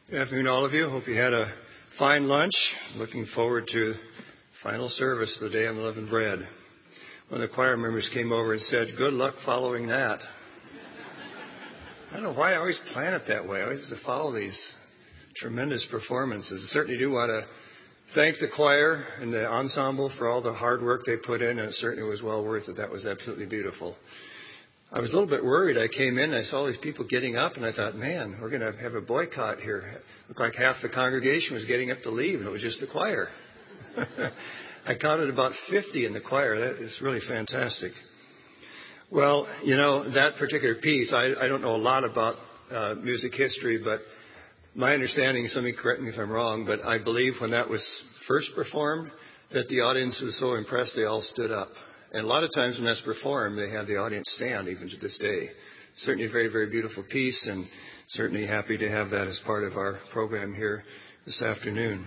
Good afternoon, all of you. Hope you had a fine lunch. Looking forward to final service of the Day of Unleavened Bread. One of the choir members came over and said, "Good luck following that." I don't know why I always plan it that way. I always have to follow these tremendous performances. I certainly do want to thank the choir and the ensemble for all the hard work they put in, and it certainly was well worth it. That was absolutely beautiful. I was a little bit worried. I came in, I saw these people getting up, and I thought, man, we're going to have a boycott here. It looked like half the congregation was getting up to leave, and it was just the choir. I counted about 50 in the choir. That is really fantastic. Well, you know, that particular piece, I don't know a lot about music history, but my understanding, somebody correct me if I'm wrong, but I believe when that was first performed, that the audience was so impressed they all stood up. And a lot of times when that's performed, they have the audience stand, even to this day. Certainly a very, very beautiful piece, and certainly happy to have that as part of our program here this afternoon.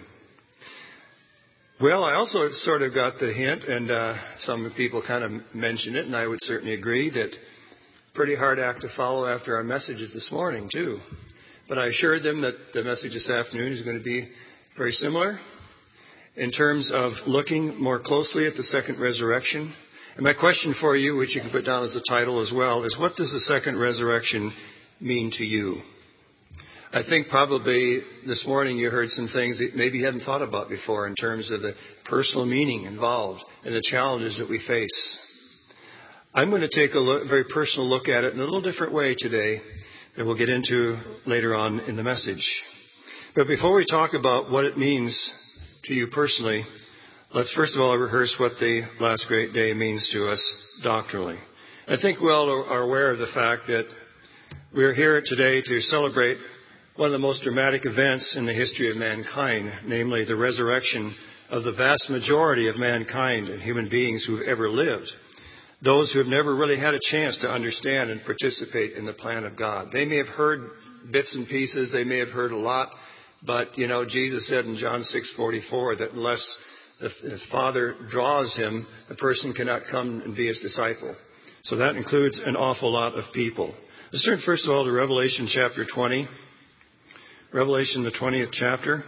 Well, I also sort of got the hint, and some people kind of mentioned it, and I would certainly agree that pretty hard act to follow after our messages this morning, too. But I assured them that the message this afternoon is going to be very similar in terms of looking more closely at the second resurrection. And my question for you, which you can put down as the title as well, is what does the second resurrection mean to you? I think probably this morning you heard some things that maybe you hadn't thought about before in terms of the personal meaning involved and the challenges that we face. I'm going to take a very personal look at it in a little different way today that we'll get into later on in the message. But before we talk about what it means to you personally, let's first of all rehearse what the last great day means to us doctrinally. I think we all are aware of the fact that we're here today to celebrate one of the most dramatic events in the history of mankind, namely the resurrection of the vast majority of mankind and human beings who have ever lived. Those who have never really had a chance to understand and participate in the plan of God. They may have heard bits and pieces, they may have heard a lot, but, you know, Jesus said in John 6:44 that unless his Father draws him, a person cannot come and be his disciple. So that includes an awful lot of people. Let's turn first of all to Revelation chapter 20. Revelation, the 20th chapter.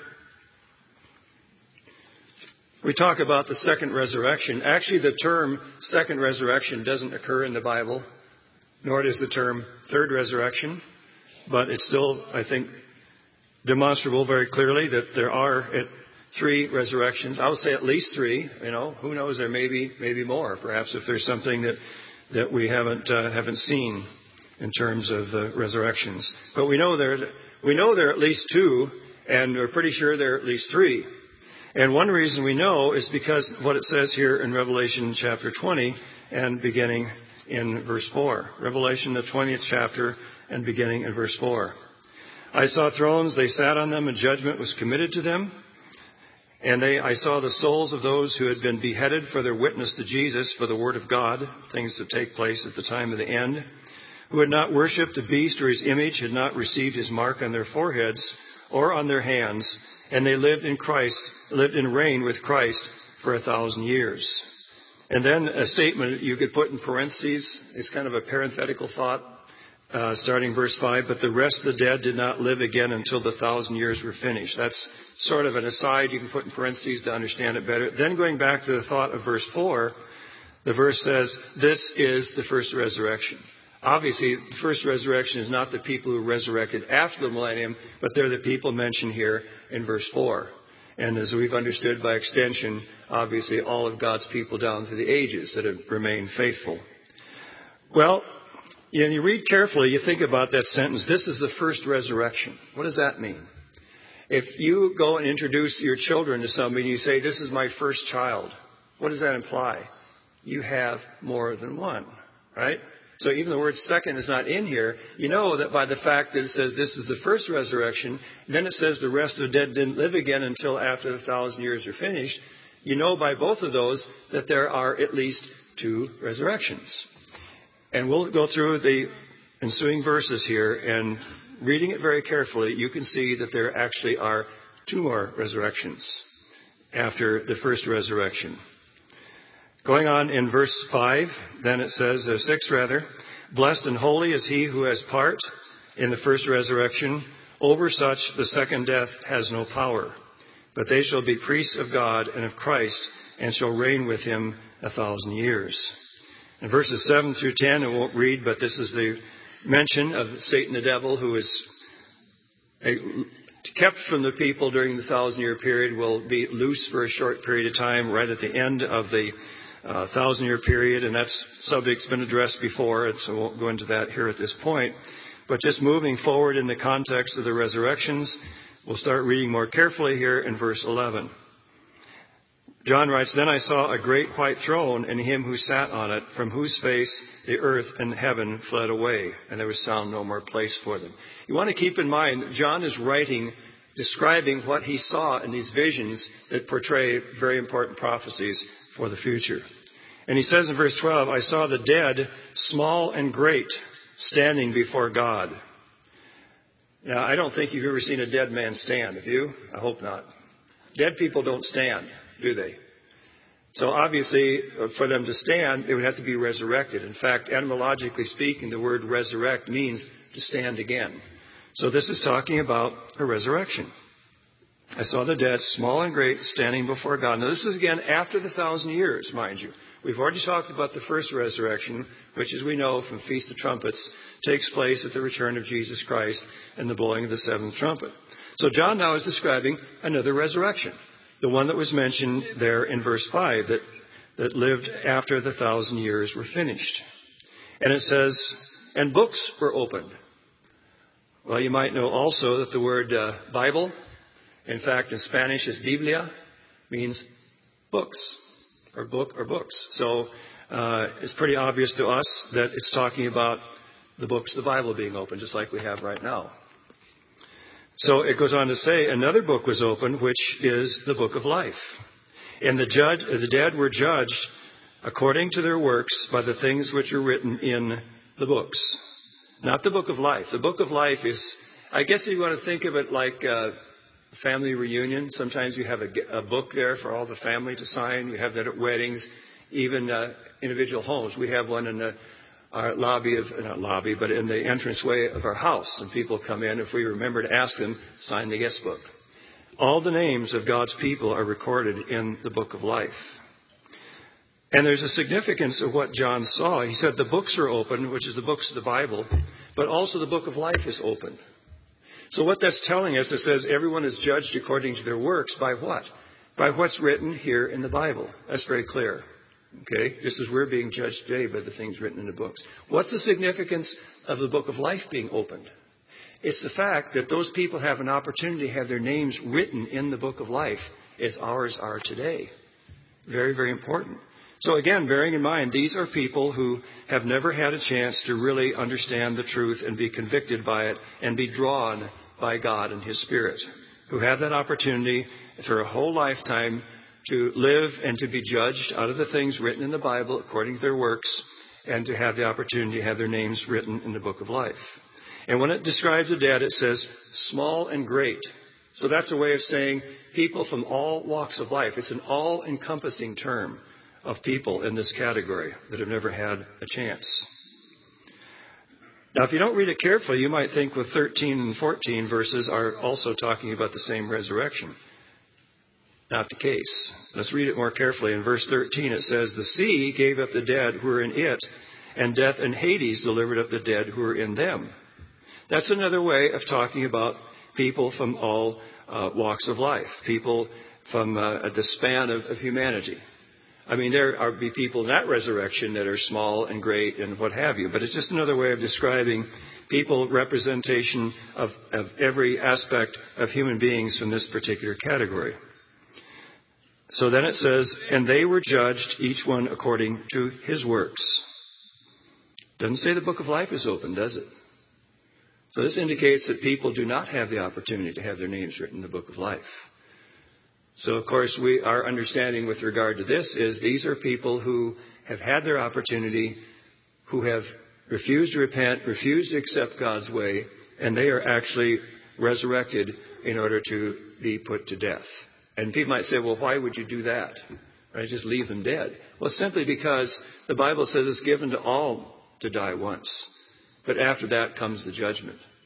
We talk about the second resurrection. Actually, the term second resurrection doesn't occur in the Bible, nor does the term third resurrection. But it's still, I think, demonstrable very clearly that there are three resurrections. I would say at least three. You know, who knows? There may be more. Perhaps if there's something that we haven't seen in terms of the resurrections. But we know there are at least two, and we're pretty sure there are at least three. And one reason we know is because what it says here in Revelation chapter 20 and beginning in verse 4. Revelation, the 20th chapter and beginning in verse 4. I saw thrones, they sat on them, and judgment was committed to them. And I saw the souls of those who had been beheaded for their witness to Jesus, for the word of God, things that take place at the time of the end, who had not worshipped the beast or his image, had not received his mark on their foreheads or on their hands, and they lived in reign with Christ for 1,000 years. And then a statement you could put in parentheses, it's kind of a parenthetical thought, starting verse 5, but the rest of the dead did not live again until the 1,000 years were finished. That's sort of an aside you can put in parentheses to understand it better. Then going back to the thought of verse 4, the verse says, this is the first resurrection. Obviously, the first resurrection is not the people who resurrected after the millennium, but they're the people mentioned here in verse 4. And as we've understood by extension, obviously all of God's people down through the ages that have remained faithful. Well, you read carefully, you think about that sentence, this is the first resurrection. What does that mean? If you go and introduce your children to somebody and you say, this is my first child, what does that imply? You have more than one, right? So even the word second is not in here. You know that by the fact that it says this is the first resurrection, then it says the rest of the dead didn't live again until after the 1,000 years are finished. You know by both of those that there are at least two resurrections. And we'll go through the ensuing verses here, and reading it very carefully, you can see that there actually are two more resurrections after the first resurrection. Going on in verse 5, then it says, 6 rather, blessed and holy is he who has part in the first resurrection. Over such the second death has no power, but they shall be priests of God and of Christ, and shall reign with him 1,000 years. In verses 7 through 10, I won't read, but this is the mention of Satan the devil, who is kept from the people during the 1,000-year period, will be loose for a short period of time right at the end of the 1,000-year period, and that subject's been addressed before, and so I won't go into that here at this point. But just moving forward in the context of the resurrections, we'll start reading more carefully here in verse 11. John writes, "Then I saw a great white throne and him who sat on it, from whose face the earth and heaven fled away, and there was found no more place for them." You want to keep in mind that John is writing, describing what he saw in these visions that portray very important prophecies for the future. And he says in verse 12, "I saw the dead, small and great, standing before God." Now, I don't think you've ever seen a dead man stand, have you? I hope not. Dead people don't stand, do they? So obviously, for them to stand, they would have to be resurrected. In fact, etymologically speaking, the word resurrect means to stand again. So this is talking about a resurrection. "I saw the dead, small and great, standing before God." Now, this is again after the 1,000 years, mind you. We've already talked about the first resurrection, which, as we know from Feast of Trumpets, takes place at the return of Jesus Christ and the blowing of the seventh trumpet. So John now is describing another resurrection, the one that was mentioned there in verse 5, that lived after the 1,000 years were finished. And it says, "And books were opened." Well, you might know also that the word Bible, in fact, in Spanish is Biblia, means books, or book, or books. So it's pretty obvious to us that it's talking about the books of the Bible being open, just like we have right now. So it goes on to say, "Another book was opened, which is the book of life. And the dead were judged according to their works by the things which are written in the books." Not the book of life. The book of life is, I guess if you want to think of it like a family reunion. Sometimes you have a book there for all the family to sign. You have that at weddings, even individual homes. We have one in our lobby but in the entranceway of our house. And people come in, if we remember to ask them, sign the guest book. All the names of God's people are recorded in the book of life. And there's a significance of what John saw. He said the books are open, which is the books of the Bible, but also the book of life is open. So what that's telling us, it says everyone is judged according to their works by what? By what's written here in the Bible. That's very clear. Okay? Just as we're being judged today by the things written in the books. What's the significance of the book of life being opened? It's the fact that those people have an opportunity to have their names written in the book of life as ours are today. Very, very important. So again, bearing in mind, these are people who have never had a chance to really understand the truth and be convicted by it and be drawn by God and His Spirit, who have that opportunity for a whole lifetime to live and to be judged out of the things written in the Bible according to their works, and to have the opportunity to have their names written in the book of life. And when it describes the dead, it says small and great. So that's a way of saying people from all walks of life. It's an all-encompassing term of people in this category that have never had a chance. Now, if you don't read it carefully, you might think with 13 and 14 verses are also talking about the same resurrection. Not the case. Let's read it more carefully. In verse 13 it says, "The sea gave up the dead who were in it, and death and Hades delivered up the dead who were in them." That's another way of talking about people from all walks of life, people from the span of humanity. I mean, there are be people in that resurrection that are small and great and what have you, but it's just another way of describing people, representation of every aspect of human beings from this particular category. So then it says, "And they were judged, each one according to his works." Doesn't say the book of life is open, does it? So this indicates that people do not have the opportunity to have their names written in the book of life. So, of course, our understanding with regard to this is these are people who have had their opportunity, who have refused to repent, refused to accept God's way, and they are actually resurrected in order to be put to death. And people might say, well, why would you do that? Right? Just leave them dead. Well, simply because the Bible says it's given to all to die once. But after that comes the judgment.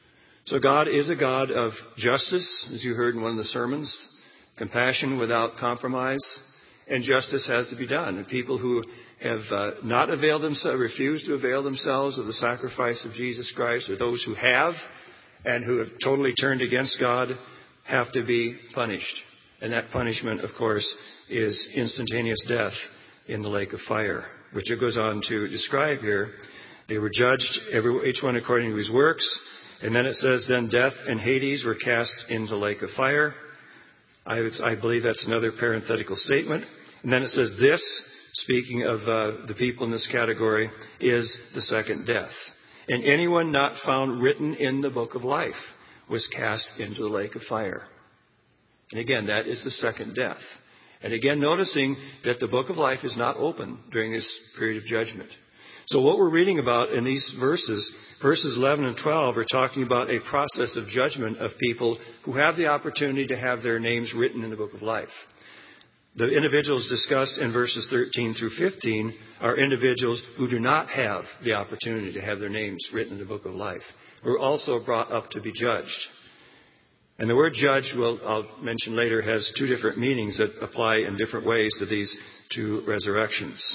So God is a God of justice, as you heard in one of the sermons, compassion without compromise, and justice has to be done. And people who have not availed themselves, refused to avail themselves of the sacrifice of Jesus Christ, or those who have and who have totally turned against God, have to be punished. And that punishment, of course, is instantaneous death in the lake of fire, which it goes on to describe here. They were judged, each one according to his works. And then it says, then death and Hades were cast into the lake of fire. I believe that's another parenthetical statement. And then it says this, speaking of the people in this category, is the second death. And anyone not found written in the book of life was cast into the lake of fire. And again, that is the second death. And again, noticing that the book of life is not open during this period of judgment. So what we're reading about in these verses 11 and 12, are talking about a process of judgment of people who have the opportunity to have their names written in the book of life. The individuals discussed in verses 13 through 15 are individuals who do not have the opportunity to have their names written in the book of life, who are also brought up to be judged. And the word judge, I'll mention later, has two different meanings that apply in different ways to these two resurrections.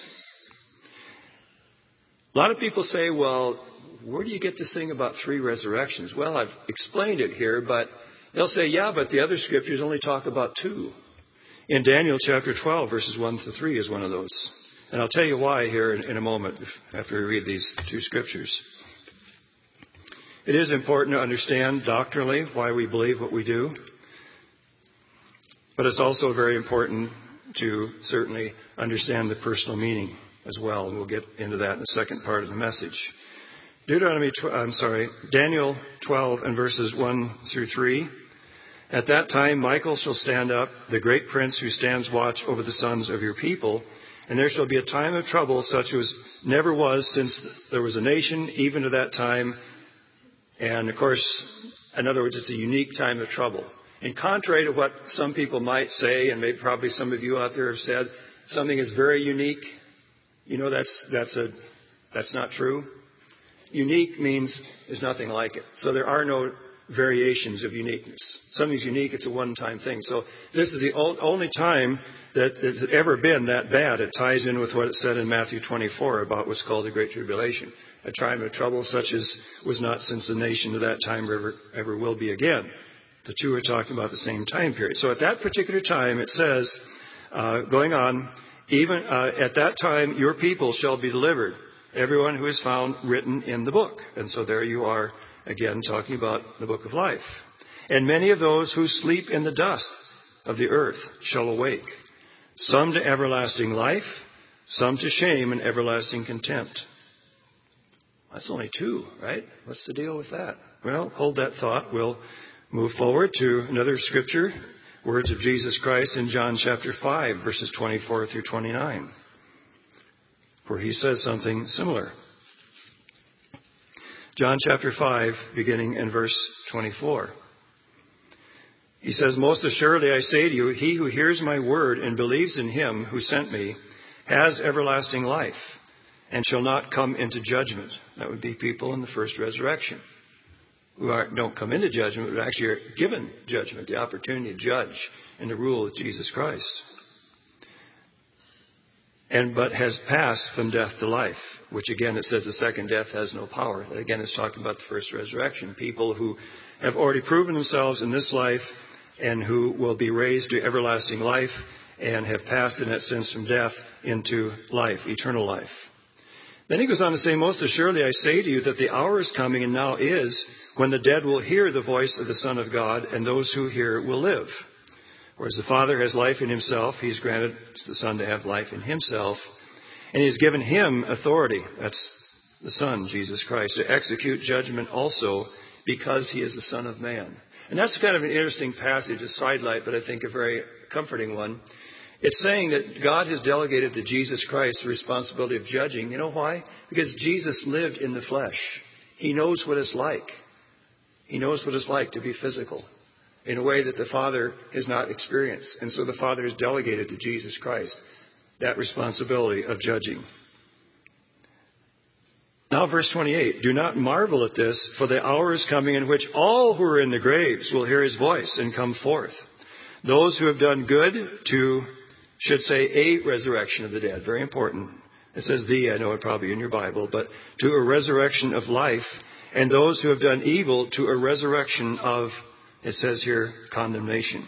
A lot of people say, well, where do you get this thing about three resurrections? Well, I've explained it here, but they'll say, yeah, but the other scriptures only talk about two. In Daniel chapter 12, verses 1 to 3 is one of those. And I'll tell you why here in a moment after we read these two scriptures. It is important to understand doctrinally why we believe what we do. But it's also very important to certainly understand the personal meaning as well. And we'll get into that in the second part of the message. Daniel 12 and verses 1 through 3. At that time, Michael shall stand up, the great prince who stands watch over the sons of your people. And there shall be a time of trouble such as never was since there was a nation, even to that time. And of course, in other words, it's a unique time of trouble. And contrary to what some people might say, and maybe probably some of you out there have said, something is very unique. You know, that's not true. Unique means there's nothing like it. So there are no variations of uniqueness. Something's unique, it's a one-time thing. So this is the only time that it's ever been that bad. It ties in with what it said in Matthew 24 about what's called the Great Tribulation. A time of trouble such as was not since the nation of that time ever will be again. The two are talking about the same time period. So at that particular time, it says, going on, even at that time your people shall be delivered, everyone who is found written in the book. And so there you are again talking about the book of life. And many of those who sleep in the dust of the earth shall awake, some to everlasting life, some to shame and everlasting contempt. That's only two, right? What's the deal with that? Well, hold that thought. We'll move forward to another scripture, words of Jesus Christ in John chapter 5, verses 24 through 29, where he says something similar. John chapter 5, beginning in verse 24. He says, most assuredly I say to you, he who hears my word and believes in him who sent me has everlasting life and shall not come into judgment. That would be people in the first resurrection who don't come into judgment, but actually are given judgment, the opportunity to judge and to rule with Jesus Christ. But has passed from death to life, which again it says the second death has no power. Again, it's talking about the first resurrection. People who have already proven themselves in this life and who will be raised to everlasting life and have passed in that sense from death into life, eternal life. Then he goes on to say, most assuredly I say to you that the hour is coming and now is when the dead will hear the voice of the Son of God, and those who hear will live. Whereas the Father has life in himself, he's granted the Son to have life in himself. And he's given him authority, that's the Son, Jesus Christ, to execute judgment also because he is the Son of Man. And that's kind of an interesting passage, a sidelight, but I think a very comforting one. It's saying that God has delegated to Jesus Christ the responsibility of judging. You know why? Because Jesus lived in the flesh. He knows what it's like. He knows what it's like to be physical in a way that the Father has not experienced. And so the Father has delegated to Jesus Christ that responsibility of judging. Now verse 28, do not marvel at this, for the hour is coming in which all who are in the graves will hear his voice and come forth. Those who have done good should say a resurrection of the dead. Very important. It says I know it probably in your Bible, but to a resurrection of life. And those who have done evil to a resurrection of, it says here, condemnation.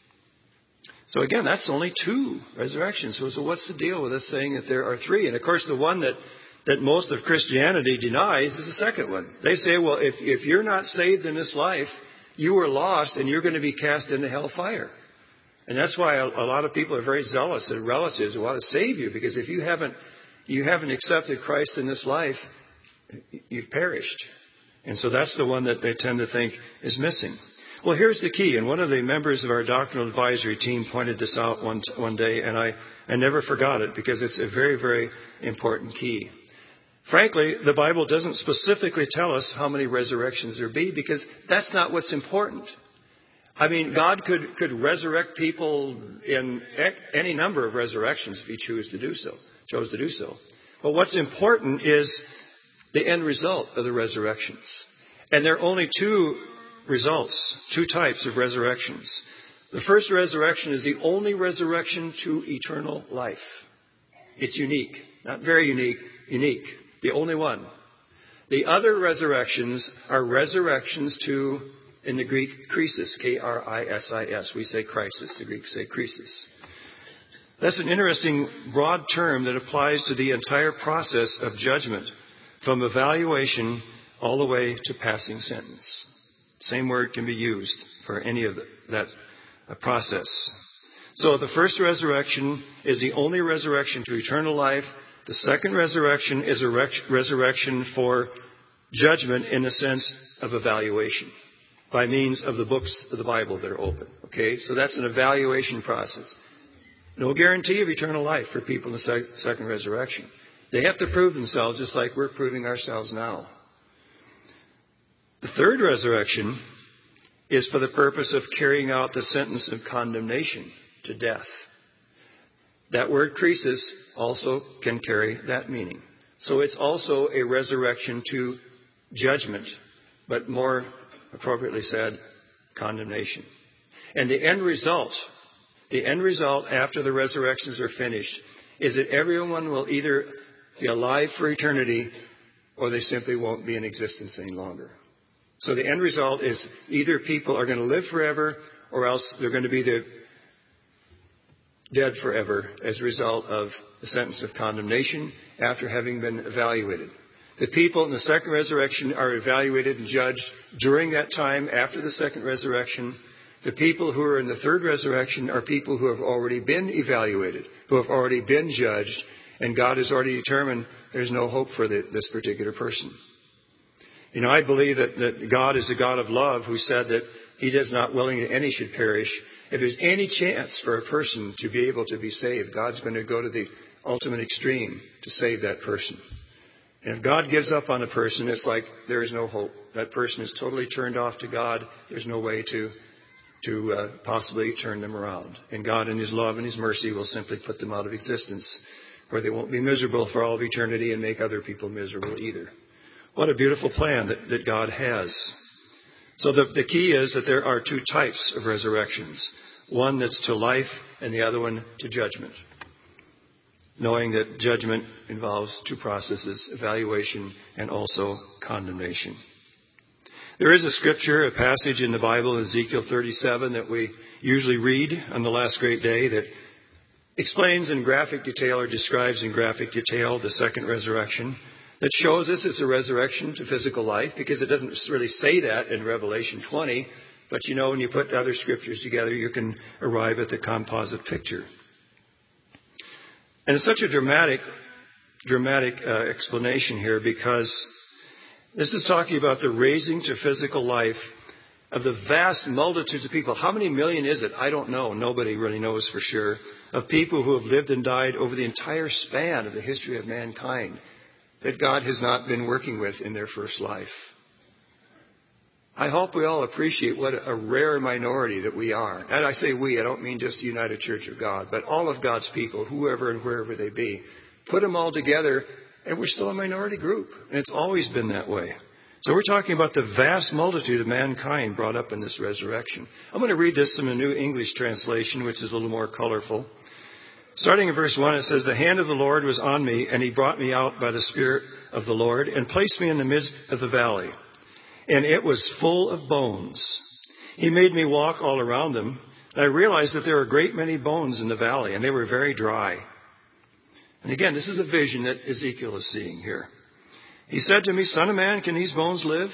So again, that's only 2 resurrections. So what's the deal with us saying that there are 3? And of course, the one that most of Christianity denies is the second one. They say, well, if you're not saved in this life, you are lost and you're going to be cast into hellfire. And that's why a lot of people are very zealous and relatives who want to save you, because if you haven't accepted Christ in this life, you've perished. And so that's the one that they tend to think is missing. Well, here's the key. And one of the members of our doctrinal advisory team pointed this out one day, and I never forgot it because it's a very, very important key. Frankly, the Bible doesn't specifically tell us how many resurrections there be, because that's not what's important. I mean, God could resurrect people in any number of resurrections if he chose to do so. But what's important is the end result of the resurrections. And there are only 2 results, 2 types of resurrections. The first resurrection is the only resurrection to eternal life. It's unique. Not very unique, unique. The only one. The other resurrections are resurrections to, in the Greek, krisis, K-R-I-S-I-S. We say crisis. The Greeks say krisis. That's an interesting broad term that applies to the entire process of judgment, from evaluation all the way to passing sentence. Same word can be used for any of that process. So the first resurrection is the only resurrection to eternal life. The second resurrection is a resurrection for judgment in the sense of evaluation, by means of the books of the Bible that are open. Okay, so that's an evaluation process. No guarantee of eternal life for people in the second resurrection. They have to prove themselves just like we're proving ourselves now. The third resurrection is for the purpose of carrying out the sentence of condemnation to death. That word krisis also can carry that meaning. So it's also a resurrection to judgment, but more appropriately said, condemnation. And the end result after the resurrections are finished is that everyone will either be alive for eternity or they simply won't be in existence any longer. So the end result is either people are going to live forever or else they're going to be dead forever as a result of the sentence of condemnation after having been evaluated. The people in the second resurrection are evaluated and judged during that time after the second resurrection. The people who are in the third resurrection are people who have already been evaluated, who have already been judged, and God has already determined there's no hope for this particular person. You know, I believe that God is a God of love who said that he is not willing that any should perish. If there's any chance for a person to be able to be saved, God's going to go to the ultimate extreme to save that person. And if God gives up on a person, it's like there is no hope. That person is totally turned off to God. There's no way to possibly turn them around. And God in his love and his mercy will simply put them out of existence, where they won't be miserable for all of eternity and make other people miserable either. What a beautiful plan that God has. So the key is that there are 2 types of resurrections. One that's to life and the other one to judgment. Knowing that judgment involves 2 processes, evaluation and also condemnation. There is a scripture, a passage in the Bible, Ezekiel 37, that we usually read on the last great day that explains in graphic detail or describes in graphic detail the second resurrection. That shows us it's a resurrection to physical life, because it doesn't really say that in Revelation 20. But you know, when you put other scriptures together, you can arrive at the composite picture. And it's such a dramatic explanation here, because this is talking about the raising to physical life of the vast multitudes of people. How many million is it? I don't know. Nobody really knows for sure. Of people who have lived and died over the entire span of the history of mankind that God has not been working with in their first life. I hope we all appreciate what a rare minority that we are. And I say we, I don't mean just the United Church of God, but all of God's people, whoever and wherever they be. Put them all together, And we're still a minority group. And it's always been that way. So we're talking about the vast multitude of mankind brought up in this resurrection. I'm going to read this in a New English translation, which is a little more colorful. Starting in verse 1, it says, "The hand of the Lord was on me, and he brought me out by the Spirit of the Lord, and placed me in the midst of the valley. And it was full of bones. He made me walk all around them. And I realized that there were a great many bones in the valley, and they were very dry." And again, this is a vision that Ezekiel is seeing here. He said to me, "Son of man, can these bones live?"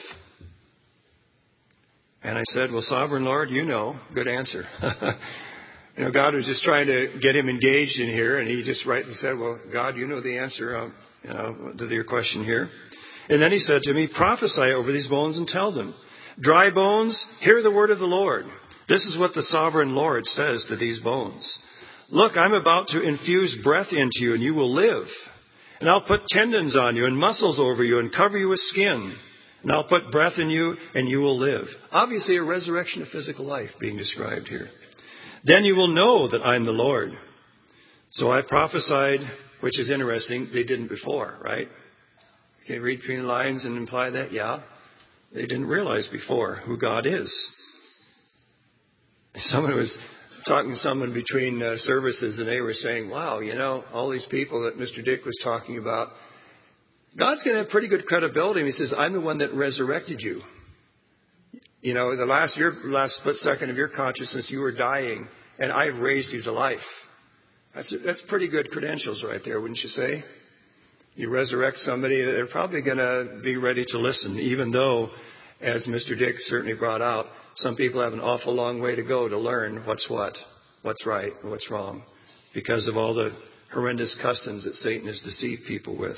And I said, "Well, Sovereign Lord, you know." Good answer. God was just trying to get him engaged in here, and he just rightly said, "Well, God, you know the answer to your question here." And then he said to me, "Prophesy over these bones and tell them, dry bones, hear the word of the Lord. This is what the Sovereign Lord says to these bones. Look, I'm about to infuse breath into you, and you will live. And I'll put tendons on you and muscles over you and cover you with skin. And I'll put breath in you, and you will live." Obviously, a resurrection of physical life being described here. "Then you will know that I'm the Lord." So I prophesied, which is interesting. They didn't before, right? Can you read between the lines and imply that? Yeah. They didn't realize before who God is. Someone was talking to someone between services, and they were saying, "Wow, all these people that Mr. Dick was talking about, God's going to have pretty good credibility." And he says, "I'm the one that resurrected you. The last split second of your consciousness, you were dying, and I've raised you to life." That's pretty good credentials right there, wouldn't you say? You resurrect somebody, they're probably going to be ready to listen, even though, as Mr. Dick certainly brought out, some people have an awful long way to go to learn what's right and what's wrong, because of all the horrendous customs that Satan has deceived people with.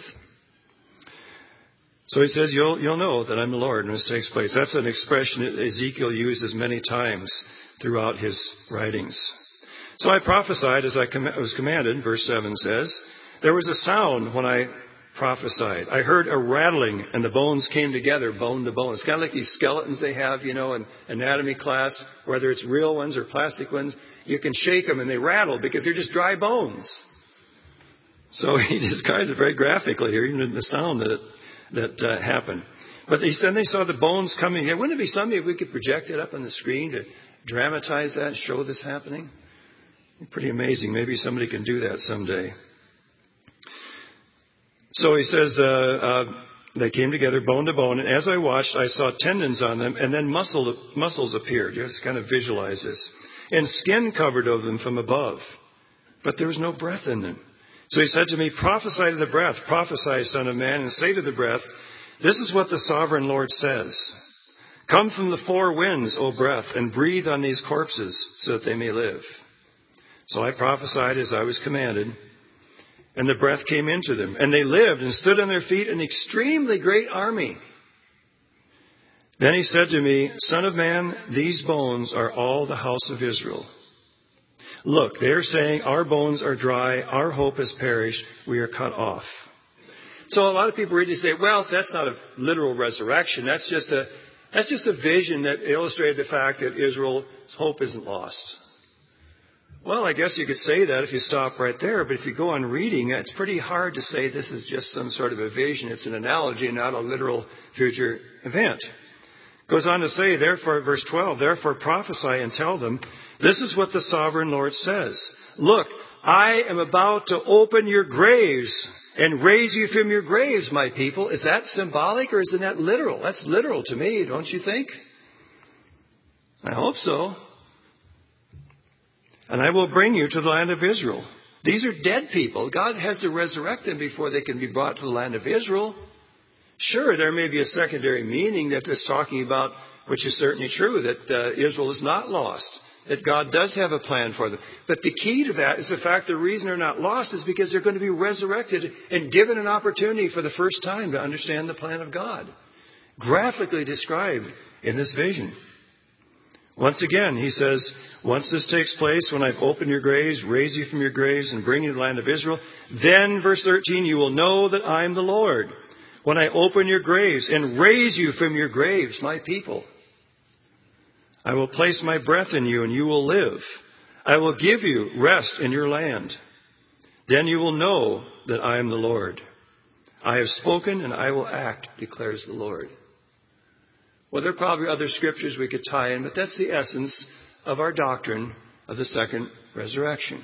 So he says, you'll know that I'm the Lord when this takes place. That's an expression that Ezekiel uses many times throughout his writings. "So I prophesied as I was commanded," verse 7 says. "There was a sound when I prophesied. I heard a rattling, and the bones came together, bone to bone." It's kind of like these skeletons they have, in anatomy class, whether it's real ones or plastic ones. You can shake them and they rattle because they're just dry bones. So he describes it very graphically here, even in the sound that happened. But he said they saw the bones coming. Wouldn't it be something if we could project it up on the screen to dramatize that and show this happening? Pretty amazing. Maybe somebody can do that someday. So he says, they came together bone to bone, and as I watched, I saw tendons on them, and then muscles appeared. Just kind of visualize this. And skin covered over them from above, but there was no breath in them. So he said to me, "Prophesy to the breath, prophesy, Son of man, and say to the breath, this is what the Sovereign Lord says. Come from the four winds, O breath, and breathe on these corpses so that they may live." So I prophesied as I was commanded, and the breath came into them, and they lived and stood on their feet, an extremely great army. Then he said to me, "Son of man, these bones are all the house of Israel. Look, they are saying, our bones are dry, our hope has perished, we are cut off." So a lot of people read this and say, well, that's not a literal resurrection. That's just a vision that illustrated the fact that Israel's hope isn't lost. Well, I guess you could say that if you stop right there, but if you go on reading, it's pretty hard to say this is just some sort of a vision. It's an analogy, not a literal future event. Goes on to say, therefore, verse 12, "Therefore prophesy and tell them, this is what the Sovereign Lord says. Look, I am about to open your graves and raise you from your graves, my people." Is that symbolic or is that literal? That's literal to me, don't you think? I hope so. "And I will bring you to the land of Israel." These are dead people. God has to resurrect them before they can be brought to the land of Israel. Sure, there may be a secondary meaning that it's talking about, which is certainly true, that Israel is not lost, that God does have a plan for them. But the key to that is the fact the reason they're not lost is because they're going to be resurrected and given an opportunity for the first time to understand the plan of God, graphically described in this vision. Once again, he says, once this takes place, when I've opened your graves, raise you from your graves, and bring you to the land of Israel, then, verse 13, you will know that I am the Lord, when I open your graves and raise you from your graves, my people. I will place my breath in you, and you will live. I will give you rest in your land. Then you will know that I am the Lord. I have spoken and I will act, declares the Lord. Well, there are probably other scriptures we could tie in, but that's the essence of our doctrine of the second resurrection.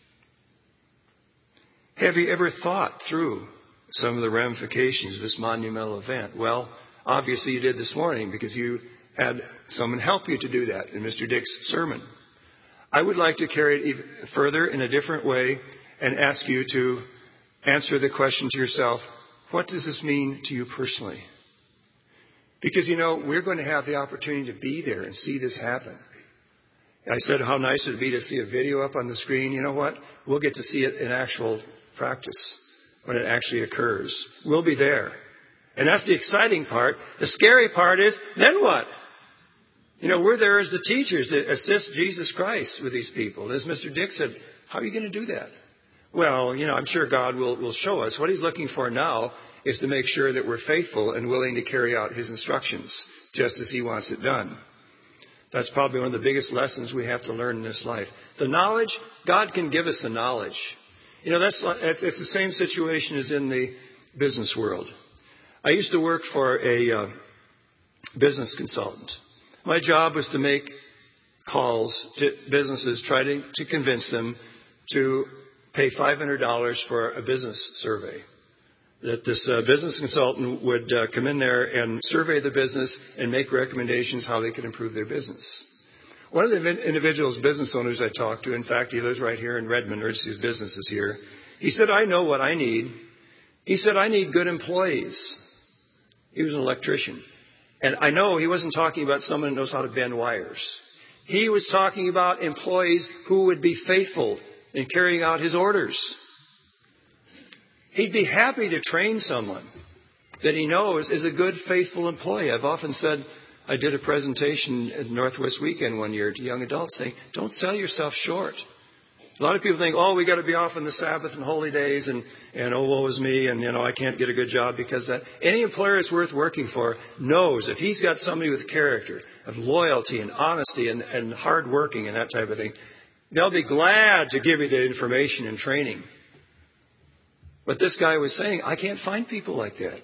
Have you ever thought through some of the ramifications of this monumental event? Well, obviously you did this morning because you had someone help you to do that in Mr. Dick's sermon. I would like to carry it even further in a different way and ask you to answer the question to yourself, what does this mean to you personally? Because, we're going to have the opportunity to be there and see this happen. I said how nice it would be to see a video up on the screen. You know what? We'll get to see it in actual practice when it actually occurs. We'll be there. And that's the exciting part. The scary part is, then what? We're there as the teachers that assist Jesus Christ with these people. As Mr. Dick said, how are you going to do that? Well, I'm sure God will show us. What He's looking for now is to make sure that we're faithful and willing to carry out His instructions, just as He wants it done. That's probably one of the biggest lessons we have to learn in this life. The knowledge, God can give us the knowledge. It's the same situation as in the business world. I used to work for a business consultant. My job was to make calls to businesses, try to convince them to pay $500 for a business survey. That this business consultant would come in there and survey the business and make recommendations how they could improve their business. One of the individuals, business owners I talked to, in fact, he lives right here in Redmond, or his business is here. He said, I know what I need. He said, I need good employees. He was an electrician. And I know he wasn't talking about someone who knows how to bend wires. He was talking about employees who would be faithful in carrying out his orders. He'd be happy to train someone that he knows is a good, faithful employee. I've often said, I did a presentation at Northwest Weekend one year to young adults saying, don't sell yourself short. A lot of people think, we got to be off on the Sabbath and holy days and woe is me and, I can't get a good job because that. Any employer that's worth working for knows if he's got somebody with character, of loyalty and honesty and hard working and that type of thing, they'll be glad to give you the information and training. But this guy was saying, I can't find people like that.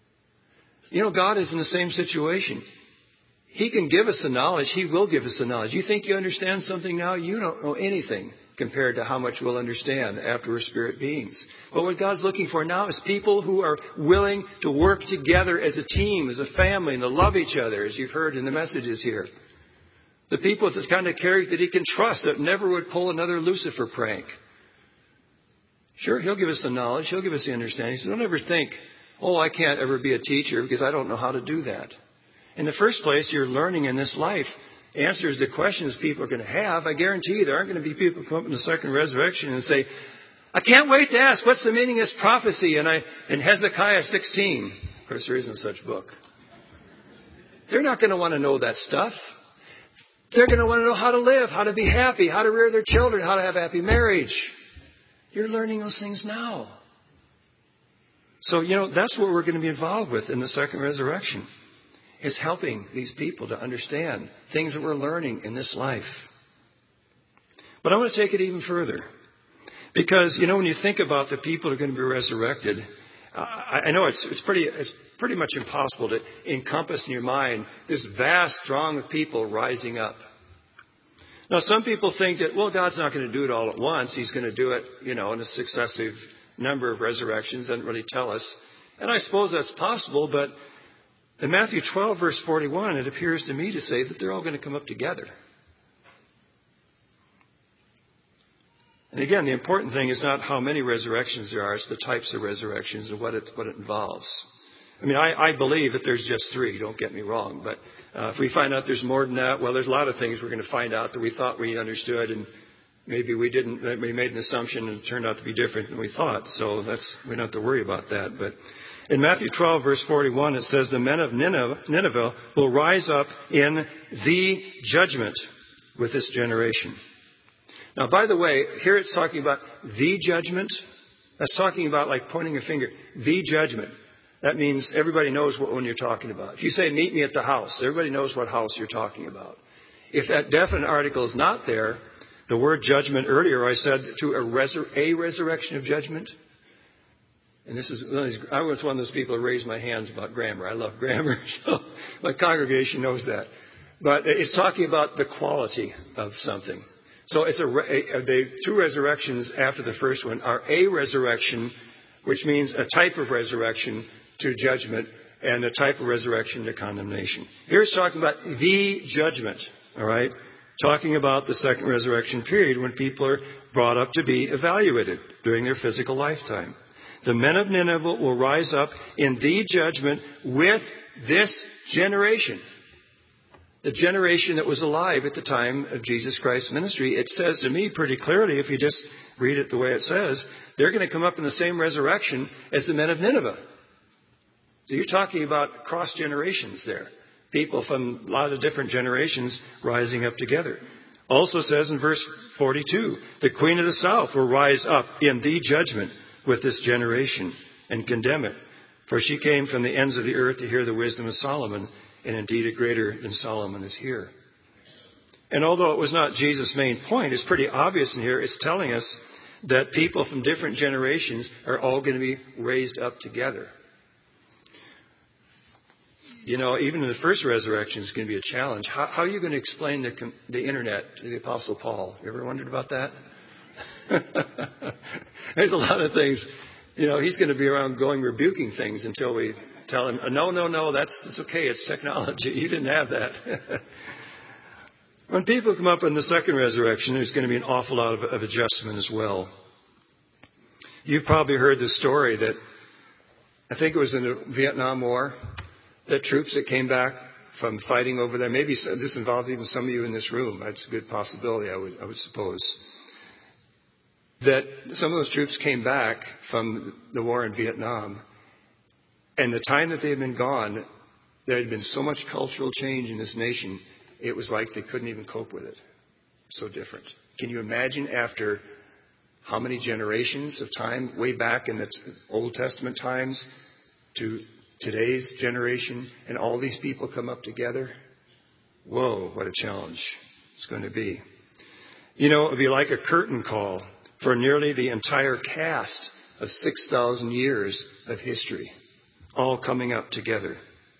God is in the same situation. He can give us the knowledge. He will give us the knowledge. You think you understand something now? You don't know anything compared to how much we'll understand after we're spirit beings. But what God's looking for now is people who are willing to work together as a team, as a family, and to love each other, as you've heard in the messages here. The people with the kind of character that He can trust, that never would pull another Lucifer prank. Sure, He'll give us the knowledge. He'll give us the understanding. So don't ever think, I can't ever be a teacher because I don't know how to do that. In the first place, you're learning in this life answers to questions people are going to have. I guarantee you there aren't going to be people who come up in the second resurrection and say, I can't wait to ask, what's the meaning of this prophecy in Hezekiah 16? Of course, there isn't such book. They're not going to want to know that stuff. They're going to want to know how to live, how to be happy, how to rear their children, how to have a happy marriage. You're learning those things now. So, that's what we're going to be involved with in the second resurrection, is helping these people to understand things that we're learning in this life. But I want to take it even further. Because, when you think about the people who are going to be resurrected, I know it's pretty much impossible to encompass in your mind this vast throng of people rising up. Now, some people think that, God's not going to do it all at once. He's going to do it, in a successive number of resurrections. Doesn't really tell us. And I suppose that's possible, but in Matthew 12, verse 41, it appears to me to say that they're all going to come up together. And again, the important thing is not how many resurrections there are, it's the types of resurrections and what it involves. I believe that there's just 3, don't get me wrong. But if we find out there's more than that, there's a lot of things we're going to find out that we thought we understood and maybe we didn't. We made an assumption and it turned out to be different than we thought. So we don't have to worry about that. But in Matthew 12, verse 41, it says, the men of Nineveh will rise up in the judgment with this generation. Now, by the way, here it's talking about the judgment. That's talking about like pointing a finger. The judgment. That means everybody knows what one you're talking about. If you say, meet me at the house, everybody knows what house you're talking about. If that definite article is not there, the word judgment earlier, I said to a resurrection of judgment. And this is I was one of those people who raised my hands about grammar. I love grammar, so my congregation knows that. But it's talking about the quality of something. So it's the two resurrections after the first one are a resurrection, which means a type of resurrection to judgment, and a type of resurrection to condemnation. Here it's talking about the judgment, all right? Talking about the second resurrection period when people are brought up to be evaluated during their physical lifetime. The men of Nineveh will rise up in the judgment with this generation. The generation that was alive at the time of Jesus Christ's ministry. It says to me pretty clearly, if you just read it the way it says, they're going to come up in the same resurrection as the men of Nineveh. So you're talking about cross generations there. People from a lot of different generations rising up together. Also says in verse 42, the queen of the south will rise up in the judgment with this generation and condemn it. For she came from the ends of the earth to hear the wisdom of Solomon, and indeed a greater than Solomon is here. And although it was not Jesus' main point, it's pretty obvious in here. It's telling us that people from different generations are all going to be raised up together. You know, even in the first resurrection, it's going to be a challenge. How are you going to explain the internet to the Apostle Paul? You ever wondered about that? There's a lot of things. You know, he's going to be around going rebuking things until we tell him, no, that's okay. It's technology. You didn't have that. When people come up in the second resurrection, there's going to be an awful lot of adjustment as well. You've probably heard the story that I think it was in the Vietnam War. The troops that came back from fighting over there, maybe this involves even some of you in this room. That's a good possibility, I would suppose. That some of those troops came back from the war in Vietnam, and the time that they had been gone, there had been so much cultural change in this nation, it was like they couldn't even cope with it. So different. Can you imagine after how many generations of time, way back in the Old Testament times, to today's generation, and all these people come up together? Whoa, what a challenge it's going to be. You know, it would be like a curtain call for nearly the entire cast of 6,000 years of history, all coming up together.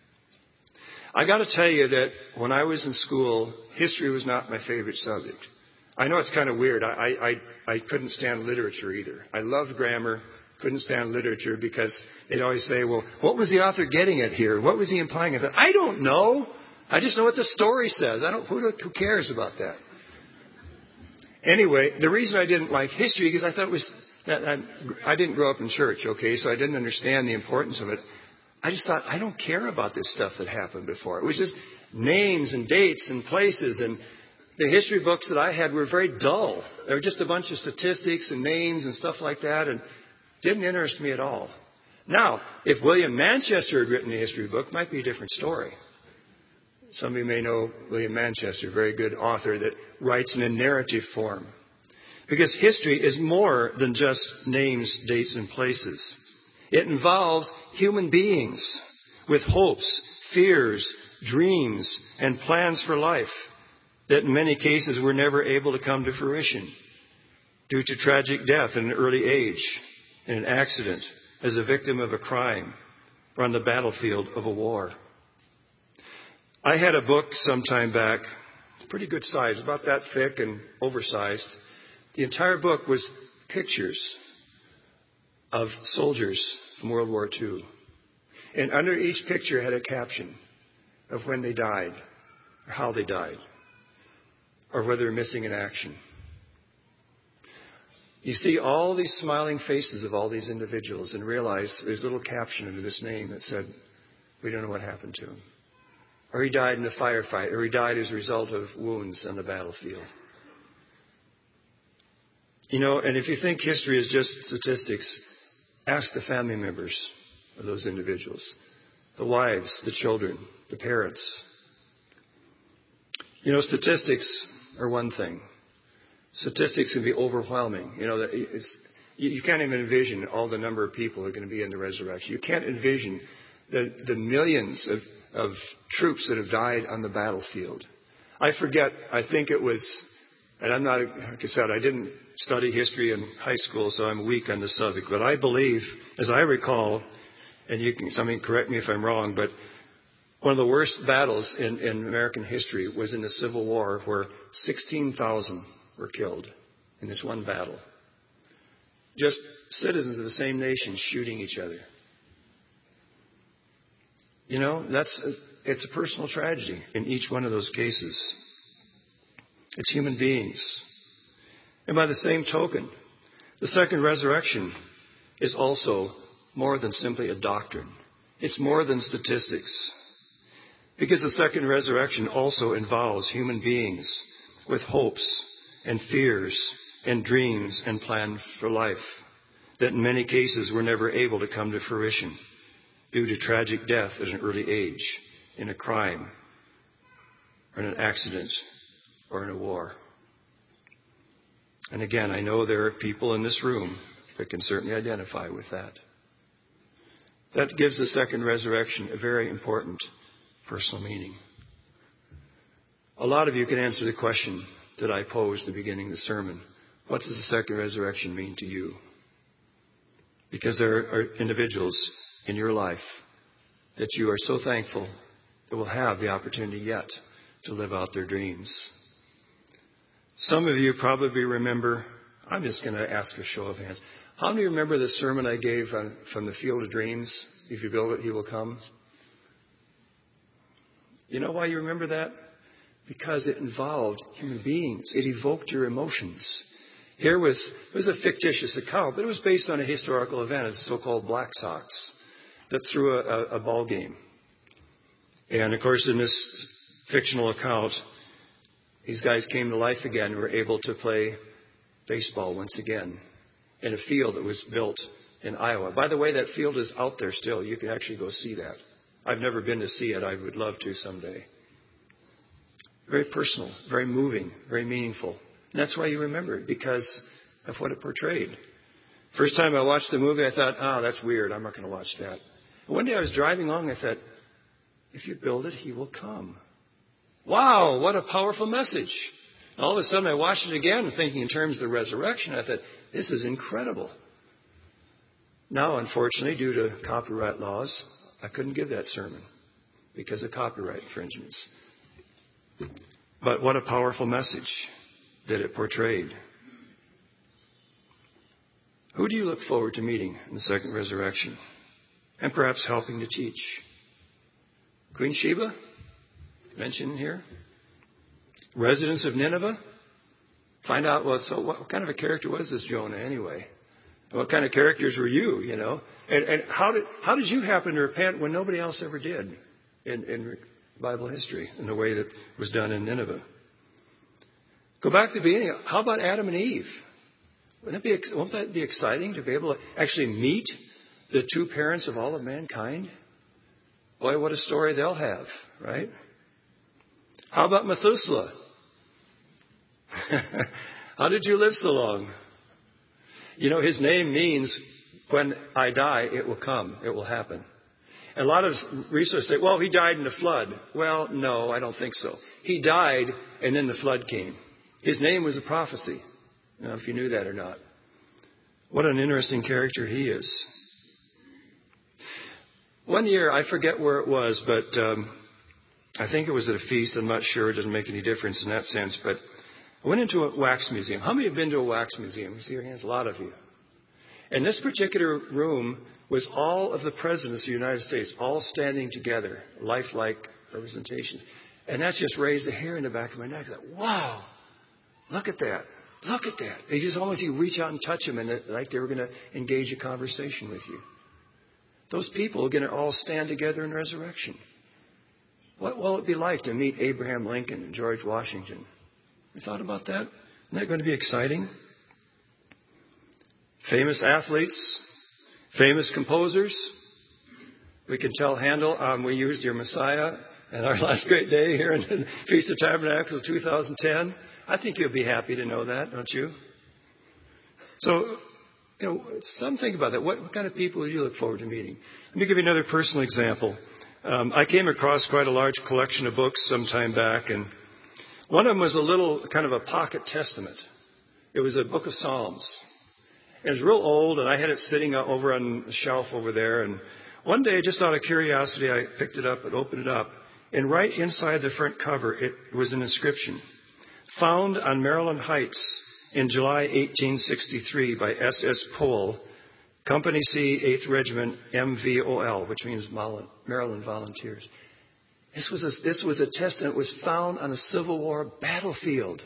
I got to tell you that when I was in school, history was not my favorite subject. I know it's kind of weird. I couldn't stand literature either. I loved grammar. Couldn't stand literature because they'd always say, well, what was the author getting at here? What was he implying? I don't know. I just know what the story says. Who cares about that? Anyway, the reason I didn't like history, because I thought it was, I didn't grow up in church, okay, so I didn't understand the importance of it. I just thought, I don't care about this stuff that happened before. It was just names and dates and places, and the history books that I had were very dull. They were just a bunch of statistics and names and stuff like that, and didn't interest me at all. Now, if William Manchester had written a history book, it might be a different story. Some of you may know William Manchester, a very good author that writes in a narrative form. Because history is more than just names, dates, and places. It involves human beings with hopes, fears, dreams, and plans for life that in many cases were never able to come to fruition due to tragic death at an early age, in an accident, as a victim of a crime, or on the battlefield of a war. I had a book some time back, pretty good size, about that thick and oversized. The entire book was pictures of soldiers from World War II. And under each picture had a caption of when they died, or how they died, or whether they're missing in action. You see all these smiling faces of all these individuals and realize there's a little caption under this name that said, we don't know what happened to him. Or he died in a firefight, or he died as a result of wounds on the battlefield. You know, and if you think history is just statistics, ask the family members of those individuals. The wives, the children, the parents. You know, statistics are one thing. Statistics can be overwhelming. You know, you can't even envision all the number of people who are going to be in the resurrection. You can't envision the millions of troops that have died on the battlefield. I forget, I think it was and I'm not, like I said, I didn't study history in high school, so I'm weak on the subject. But I believe, as I recall, and somebody correct me if I'm wrong, but one of the worst battles in American history was in the Civil War, where 16,000 were killed in this one battle. Just citizens of the same nation shooting each other. You know, it's a personal tragedy in each one of those cases. It's human beings. And by the same token, the second resurrection is also more than simply a doctrine. It's more than statistics. Because the second resurrection also involves human beings with hopes and fears and dreams and plans for life that in many cases were never able to come to fruition due to tragic death at an early age, in a crime, or in an accident, or in a war. And again, I know there are people in this room that can certainly identify with that. That gives the second resurrection a very important personal meaning. A lot of you can answer the question that I posed at the beginning of the sermon. What does the second resurrection mean to you? Because there are individuals in your life that you are so thankful that will have the opportunity yet to live out their dreams. Some of you probably remember, I'm just going to ask a show of hands. How many remember the sermon I gave from the Field of Dreams? If you build it, he will come. You know why you remember that? Because it involved human beings. It evoked your emotions. It was a fictitious account, but it was based on a historical event, the so-called Black Sox, that threw a ball game. And of course, in this fictional account, these guys came to life again and were able to play baseball once again in a field that was built in Iowa. By the way, that field is out there still. You can actually go see that. I've never been to see it. I would love to someday. Very personal, very moving, very meaningful. And that's why you remember it, because of what it portrayed. First time I watched the movie, I thought, that's weird. I'm not going to watch that. One day I was driving along, I thought, if you build it, he will come. Wow, what a powerful message. And all of a sudden I watched it again, thinking in terms of the resurrection. I thought, this is incredible. Now, unfortunately, due to copyright laws, I couldn't give that sermon because of copyright infringements. But what a powerful message that it portrayed. Who do you look forward to meeting in the second resurrection? And perhaps helping to teach? Queen Sheba, mentioned here. Residents of Nineveh. Find out, what kind of a character was this Jonah anyway? What kind of characters were you, you know? And how did you happen to repent when nobody else ever did in Bible history in the way that was done in Nineveh? Go back to the beginning. How about Adam and Eve? Won't that be exciting to be able to actually meet the two parents of all of mankind? Boy, what a story they'll have, right? How about Methuselah? How did you live so long? You know, his name means when I die, it will come. It will happen. And a lot of researchers say, well, he died in the flood. Well, no, I don't think so. He died and then the flood came. His name was a prophecy. I don't know if you knew that or not. What an interesting character he is. One year, I forget where it was, but I think it was at a feast. I'm not sure. It doesn't make any difference in that sense. But I went into a wax museum. How many have been to a wax museum? You see your hands? A lot of you. And this particular room was all of the presidents of the United States, all standing together, lifelike representations. And that just raised the hair in the back of my neck. I thought, wow, look at that. Look at that. They just almost, you reach out and touch them and like they were going to engage a conversation with you. Those people are going to all stand together in resurrection. What will it be like to meet Abraham Lincoln and George Washington? You thought about that? Isn't that going to be exciting? Famous athletes, famous composers. We can tell Handel, we used your Messiah in our last great day here in the Feast of Tabernacles 2010. I think you'll be happy to know that, don't you? So, some think about that. What kind of people do you look forward to meeting? Let me give you another personal example. I came across quite a large collection of books some time back, and One of them was a little kind of a pocket testament. It was a book of Psalms. It was real old, and I had it sitting over on the shelf over there. And one day, just out of curiosity, I picked it up and opened it up. And right inside the front cover, it was an inscription. Found on Maryland Heights in July 1863 by S.S. Pohl, Company C, 8th Regiment, MVOL, which means Maryland Volunteers. This was a testament that was found on a Civil War battlefield.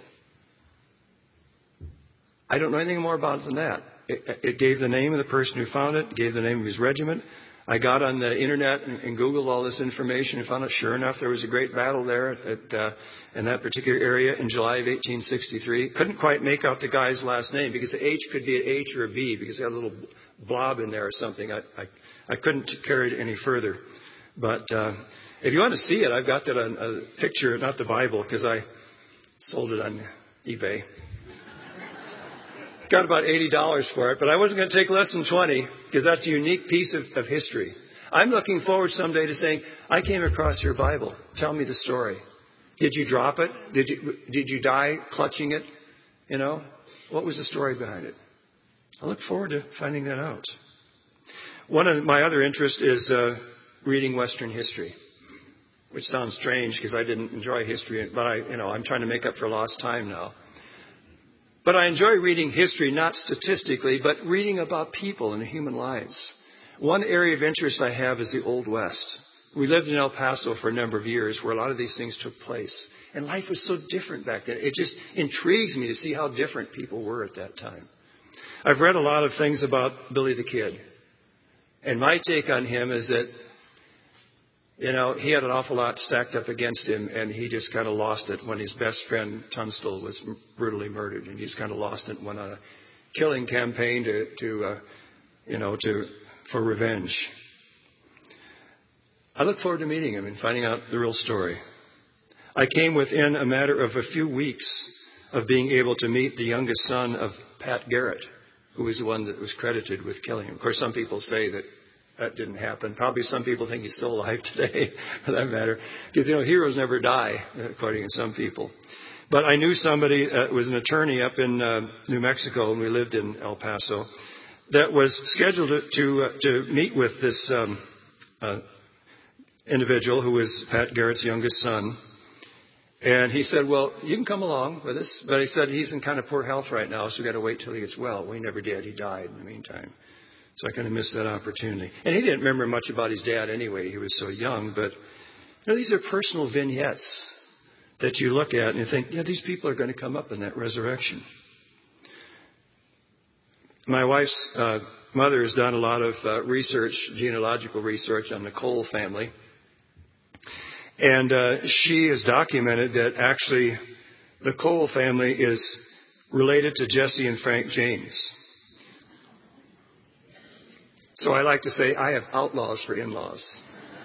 I don't know anything more about it than that. It gave the name of the person who found it, gave the name of his regiment. I got on the internet and Googled all this information and found out, sure enough, there was a great battle there in that particular area in July of 1863. Couldn't quite make out the guy's last name because the H could be an H or a B because it had a little blob in there or something. I couldn't carry it any further. But if you want to see it, I've got that on a picture, not the Bible, because I sold it on eBay. Got about $80 for it, but I wasn't going to take less than 20 because that's a unique piece of history. I'm looking forward someday to saying, I came across your Bible. Tell me the story. Did you drop it? Did you die clutching it? You know, what was the story behind it? I look forward to finding that out. One of my other interests is reading Western history, which sounds strange because I didn't enjoy history, but I'm trying to make up for lost time now. But I enjoy reading history, not statistically, but reading about people and human lives. One area of interest I have is the Old West. We lived in El Paso for a number of years where a lot of these things took place. And life was so different back then. It just intrigues me to see how different people were at that time. I've read a lot of things about Billy the Kid. And my take on him is that, he had an awful lot stacked up against him, and he just kind of lost it when his best friend, Tunstall, was brutally murdered. And he's kind of lost it and went on a killing campaign for revenge. I look forward to meeting him and finding out the real story. I came within a matter of a few weeks of being able to meet the youngest son of Pat Garrett, who was the one that was credited with killing him. Of course, some people say that didn't happen. Probably some people think he's still alive today, for that matter. Because, heroes never die, according to some people. But I knew somebody that was an attorney up in New Mexico, and we lived in El Paso, that was scheduled to meet with this individual who was Pat Garrett's youngest son. And he said, well, you can come along with us. But he said he's in kind of poor health right now, so we've got to wait till he gets well. Well, he never did. He died in the meantime. So I kind of missed that opportunity. And he didn't remember much about his dad anyway. He was so young. But these are personal vignettes that you look at and you think, these people are going to come up in that resurrection. My wife's mother has done a lot of genealogical research on the Cole family. And she has documented that actually the Cole family is related to Jesse and Frank James. So I like to say I have outlaws for in-laws.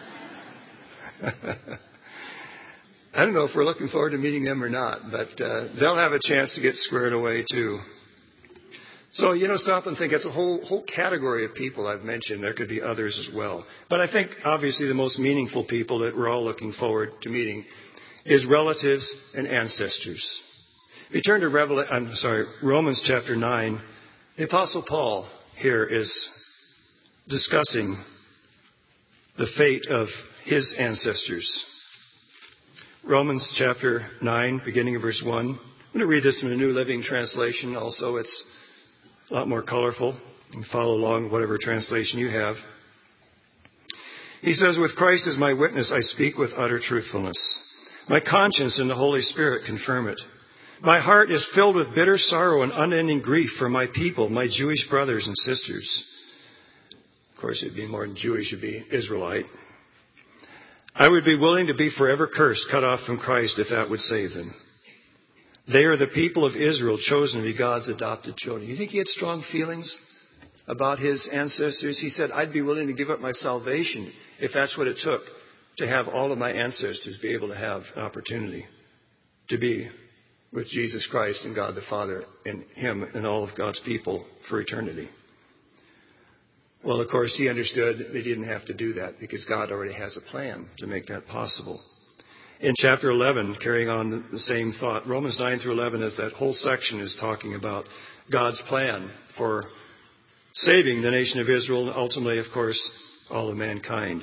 I don't know if we're looking forward to meeting them or not, but they'll have a chance to get squared away too. So, stop and think. It's a whole category of people I've mentioned. There could be others as well. But I think, obviously, the most meaningful people that we're all looking forward to meeting is relatives and ancestors. If you turn to Romans chapter 9, the Apostle Paul here is discussing the fate of his ancestors. Romans chapter 9, beginning of verse 1. I'm going to read this in the New Living Translation also. It's a lot more colorful. You can follow along whatever translation you have. He says, with Christ as my witness, I speak with utter truthfulness. My conscience and the Holy Spirit confirm it. My heart is filled with bitter sorrow and unending grief for my people, my Jewish brothers and sisters. Of course, it'd be more than Jewish, it'd be Israelite. I would be willing to be forever cursed, cut off from Christ, if that would save them. They are the people of Israel, chosen to be God's adopted children. You think he had strong feelings about his ancestors? He said, I'd be willing to give up my salvation if that's what it took to have all of my ancestors be able to have an opportunity to be with Jesus Christ and God the Father and him and all of God's people for eternity. Well, of course, he understood that he didn't have to do that because God already has a plan to make that possible. In chapter 11, carrying on the same thought, Romans 9 through 11, as that whole section is talking about God's plan for saving the nation of Israel and ultimately, of course, all of mankind.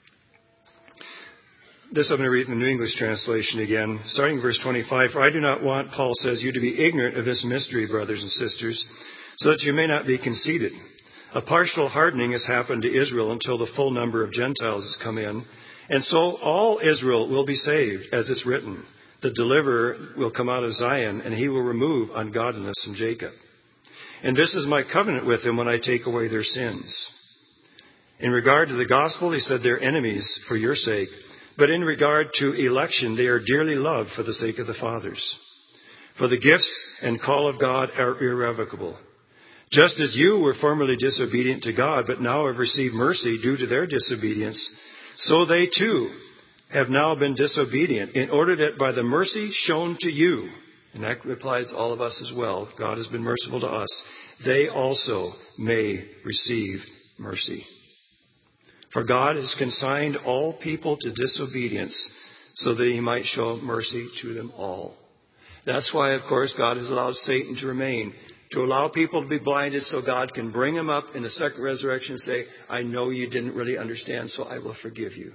This I'm going to read in the New English translation again, starting verse 25. For I do not want, Paul says, you to be ignorant of this mystery, brothers and sisters, so that you may not be conceited. A partial hardening has happened to Israel until the full number of Gentiles has come in. And so all Israel will be saved, as it's written. The deliverer will come out of Zion, and he will remove ungodliness from Jacob. And this is my covenant with them when I take away their sins. In regard to the gospel, he said, they're enemies for your sake. But in regard to election, they are dearly loved for the sake of the fathers. For the gifts and call of God are irrevocable. Just as you were formerly disobedient to God, but now have received mercy due to their disobedience, so they too have now been disobedient, in order that by the mercy shown to you, and that applies to all of us as well, God has been merciful to us, they also may receive mercy. For God has consigned all people to disobedience, so that he might show mercy to them all. That's why, of course, God has allowed Satan to remain, to allow people to be blinded so God can bring them up in the second resurrection and say, I know you didn't really understand, so I will forgive you.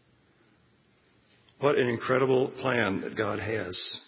What an incredible plan that God has.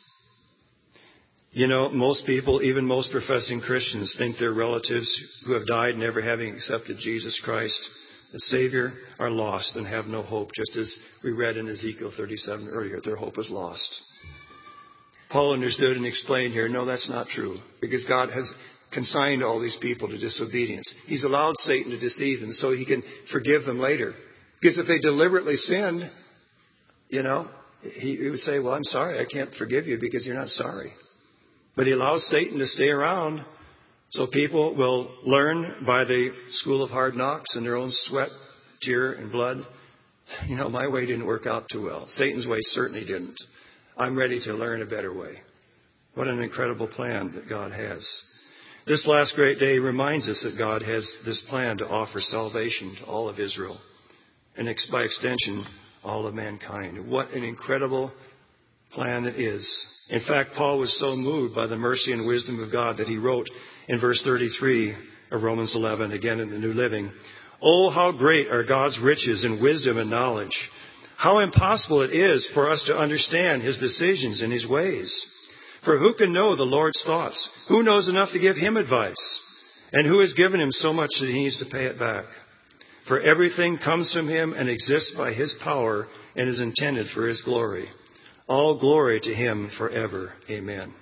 You know, most people, even most professing Christians, think their relatives who have died never having accepted Jesus Christ, the Savior, are lost and have no hope, just as we read in Ezekiel 37 earlier. Their hope is lost. Paul understood and explained here, no, that's not true, because God has consigned all these people to disobedience. He's allowed Satan to deceive them so he can forgive them later. Because if they deliberately sinned, you know, he would say, well, I'm sorry, I can't forgive you because you're not sorry. But he allows Satan to stay around so people will learn by the school of hard knocks and their own sweat, tear, and blood. You know, my way didn't work out too well. Satan's way certainly didn't. I'm ready to learn a better way. What an incredible plan that God has. This last great day reminds us that God has this plan to offer salvation to all of Israel, and by extension, all of mankind. What an incredible plan it is. In fact, Paul was so moved by the mercy and wisdom of God that he wrote in verse 33 of Romans 11, again in the New Living, oh, how great are God's riches in wisdom and knowledge! How impossible it is for us to understand his decisions and his ways. For who can know the Lord's thoughts? Who knows enough to give him advice? And who has given him so much that he needs to pay it back? For everything comes from him and exists by his power and is intended for his glory. All glory to him forever. Amen.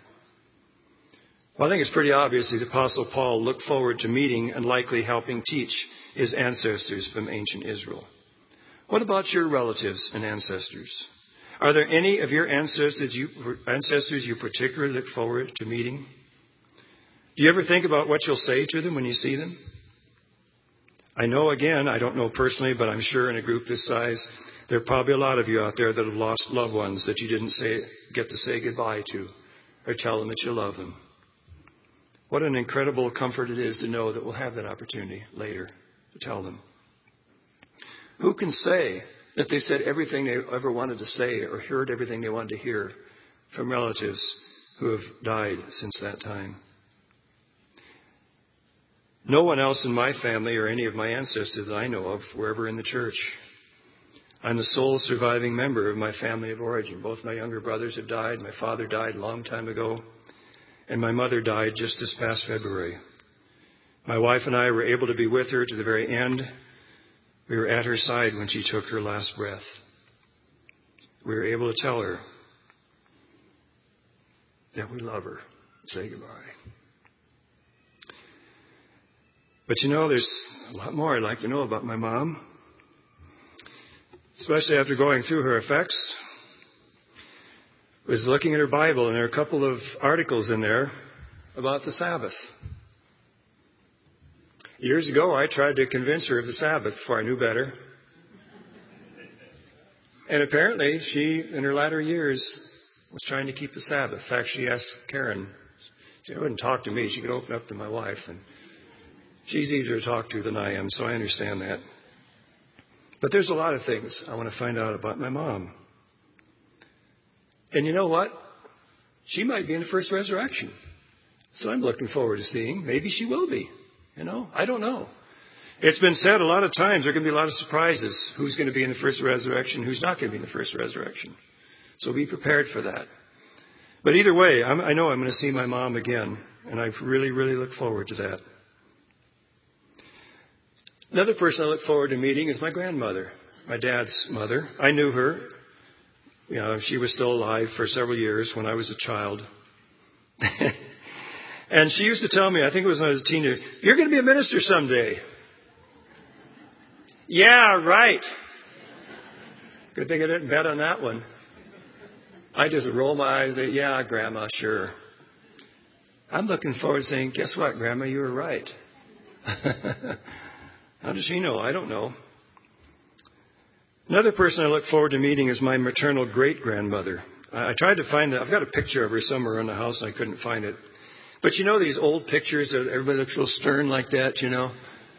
Well, I think it's pretty obvious the Apostle Paul looked forward to meeting and likely helping teach his ancestors from ancient Israel. What about your relatives and ancestors? Are there any of your ancestors you particularly look forward to meeting? Do you ever think about what you'll say to them when you see them? I know, again, I don't know personally, but I'm sure in a group this size, there are probably a lot of you out there that have lost loved ones that you didn't get to say goodbye to or tell them that you love them. What an incredible comfort it is to know that we'll have that opportunity later to tell them. Who can say that they said everything they ever wanted to say or heard everything they wanted to hear from relatives who have died since that time? No one else in my family or any of my ancestors that I know of were ever in the church. I'm the sole surviving member of my family of origin. Both my younger brothers have died. My father died a long time ago. And my mother died just this past February. My wife and I were able to be with her to the very end. We were at her side when she took her last breath. We were able to tell her that we love her and say goodbye. But you know, there's a lot more I'd like to know about my mom, especially after going through her effects. I was looking at her Bible, and there are a couple of articles in there about the Sabbath. Years ago, I tried to convince her of the Sabbath before I knew better. And apparently, she, in her latter years, was trying to keep the Sabbath. In fact, she asked Karen. She wouldn't talk to me. She could open up to my wife. And she's easier to talk to than I am, so I understand that. But there's a lot of things I want to find out about my mom. And you know what? She might be in the first resurrection. So I'm looking forward to seeing. Maybe she will be. I don't know. It's been said a lot of times there are going to be a lot of surprises. Who's going to be in the first resurrection? Who's not going to be in the first resurrection? So be prepared for that. But either way, I know I'm going to see my mom again. And I really, really look forward to that. Another person I look forward to meeting is my grandmother, my dad's mother. I knew her. She was still alive for several years when I was a child. And she used to tell me, I think it was when I was a teenager, you're going to be a minister someday. Yeah, right. Good thing I didn't bet on that one. I just roll my eyes and say, yeah, Grandma, sure. I'm looking forward to saying, guess what, Grandma, you were right. How does she know? I don't know. Another person I look forward to meeting is my maternal great-grandmother. I tried to find that. I've got a picture of her somewhere in the house and I couldn't find it. But these old pictures that everybody looks real stern like that,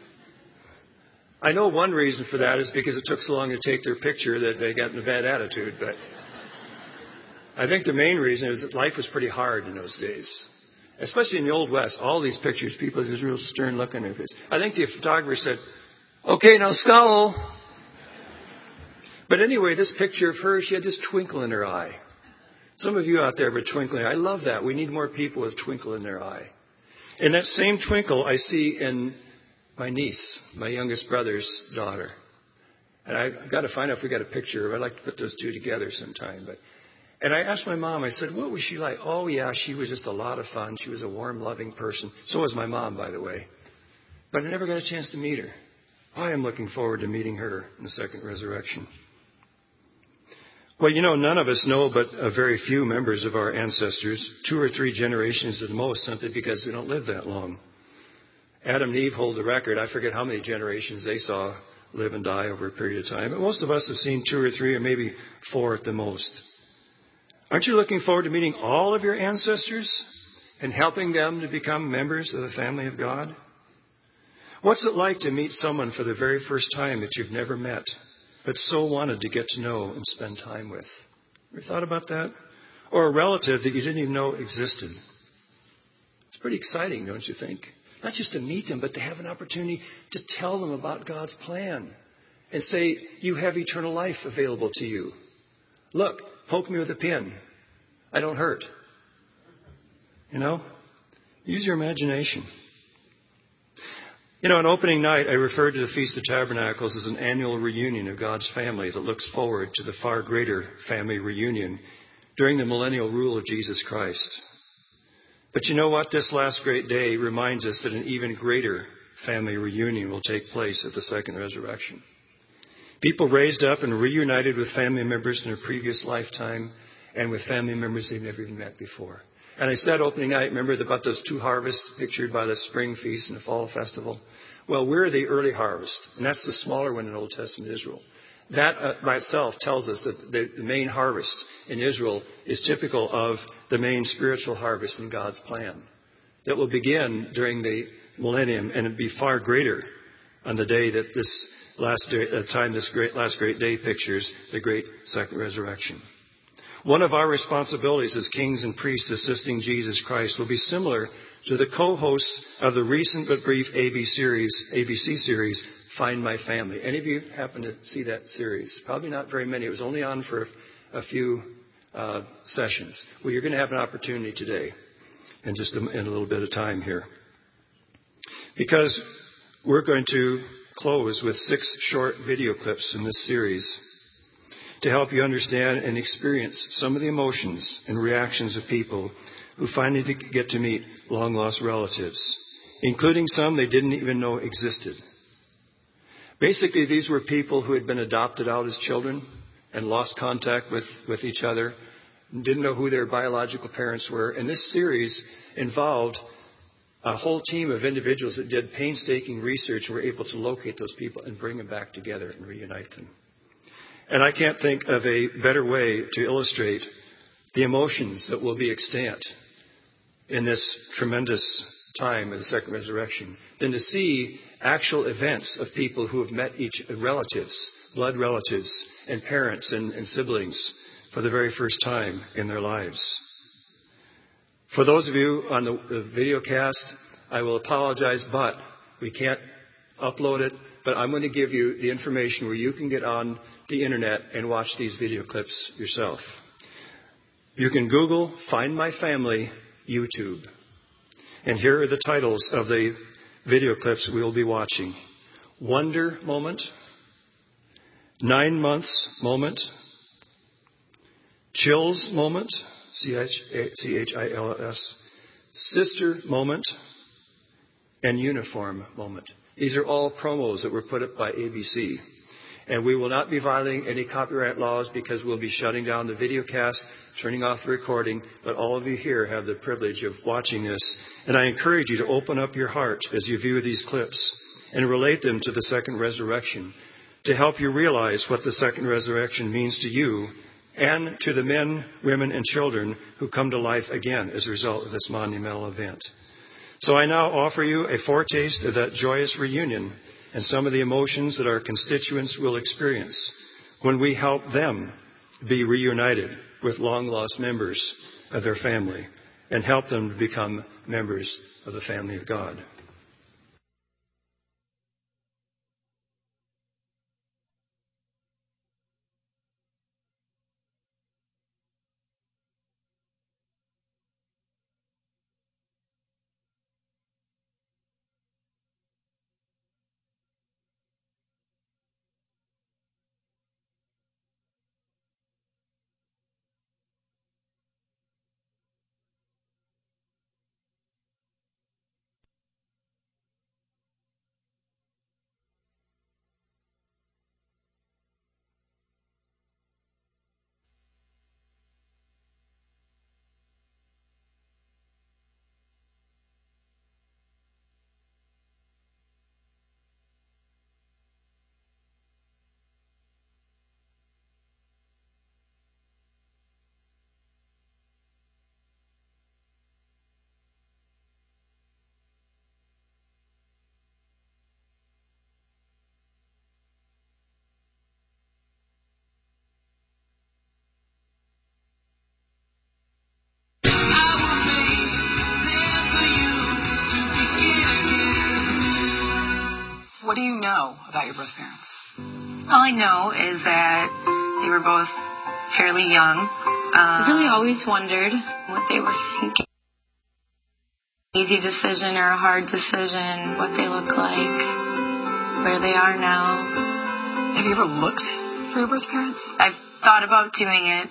I know one reason for that is because it took so long to take their picture that they got in a bad attitude. But I think the main reason is that life was pretty hard in those days. Especially in the Old West. All these pictures, people just real stern looking at it. I think the photographer said, okay, now scowl. But anyway, this picture of her, she had this twinkle in her eye. Some of you out there were twinkling. I love that. We need more people with twinkle in their eye. And that same twinkle I see in my niece, my youngest brother's daughter. And I've got to find out if we got a picture of her. I'd like to put those two together sometime. And I asked my mom, I said, what was she like? Oh, yeah, she was just a lot of fun. She was a warm, loving person. So was my mom, by the way. But I never got a chance to meet her. I am looking forward to meeting her in the second resurrection. Well, none of us know but a very few members of our ancestors, 2 or 3 generations at the most, simply because we don't live that long. Adam and Eve hold the record. I forget how many generations they saw live and die over a period of time. But most of us have seen 2 or 3 or maybe 4 at the most. Aren't you looking forward to meeting all of your ancestors and helping them to become members of the family of God? What's it like to meet someone for the very first time that you've never met, but so wanted to get to know and spend time with? Ever thought about that? Or a relative that you didn't even know existed? It's pretty exciting, don't you think? Not just to meet them, but to have an opportunity to tell them about God's plan and say, you have eternal life available to you. Look, poke me with a pin. I don't hurt. Use your imagination. On opening night, I referred to the Feast of Tabernacles as an annual reunion of God's family that looks forward to the far greater family reunion during the millennial rule of Jesus Christ. But you know what? This last great day reminds us that an even greater family reunion will take place at the second resurrection. People raised up and reunited with family members in their previous lifetime and with family members they've never even met before. And I said opening night, remember about those 2 harvests pictured by the spring feast and the fall festival? Well, we're the early harvest, and that's the smaller one in Old Testament Israel. That by itself tells us that the main harvest in Israel is typical of the main spiritual harvest in God's plan. That will begin during the millennium and be far greater on the day that this last great day pictures the great second resurrection. One of our responsibilities as kings and priests assisting Jesus Christ will be similar to the co-hosts of the recent but brief ABC series, Find My Family. Any of you happen to see that series? Probably not very many. It was only on for a few sessions. Well, you're going to have an opportunity today in just in a little bit of time here. Because we're going to close with 6 short video clips in this series to help you understand and experience some of the emotions and reactions of people who finally get to meet long-lost relatives, including some they didn't even know existed. Basically, these were people who had been adopted out as children and lost contact with each other, didn't know who their biological parents were. And this series involved a whole team of individuals that did painstaking research and were able to locate those people and bring them back together and reunite them. And I can't think of a better way to illustrate the emotions that will be extant in this tremendous time of the second resurrection than to see actual events of people who have met each relatives, blood relatives, and parents and siblings for the very first time in their lives. For those of you on the video cast, I will apologize, but we can't upload it. But I'm going to give you the information where you can get on the internet and watch these video clips yourself. You can Google Find My Family YouTube. And here are the titles of the video clips we will be watching. Wonder Moment, 9 Months Moment, Chills Moment, CHILLS, Sister Moment, and Uniform Moment. These are all promos that were put up by ABC. And we will not be violating any copyright laws because we'll be shutting down the video cast, turning off the recording, but all of you here have the privilege of watching this. And I encourage you to open up your heart as you view these clips and relate them to the second resurrection to help you realize what the second resurrection means to you and to the men, women, and children who come to life again as a result of this monumental event. So I now offer you a foretaste of that joyous reunion and some of the emotions that our constituents will experience when we help them be reunited with long-lost members of their family and help them to become members of the family of God. What do you know about your birth parents? All I know is that they were both fairly young. I really always wondered what they were thinking. Easy decision or a hard decision, what they look like, where they are now. Have you ever looked for your birth parents? I've thought about doing it,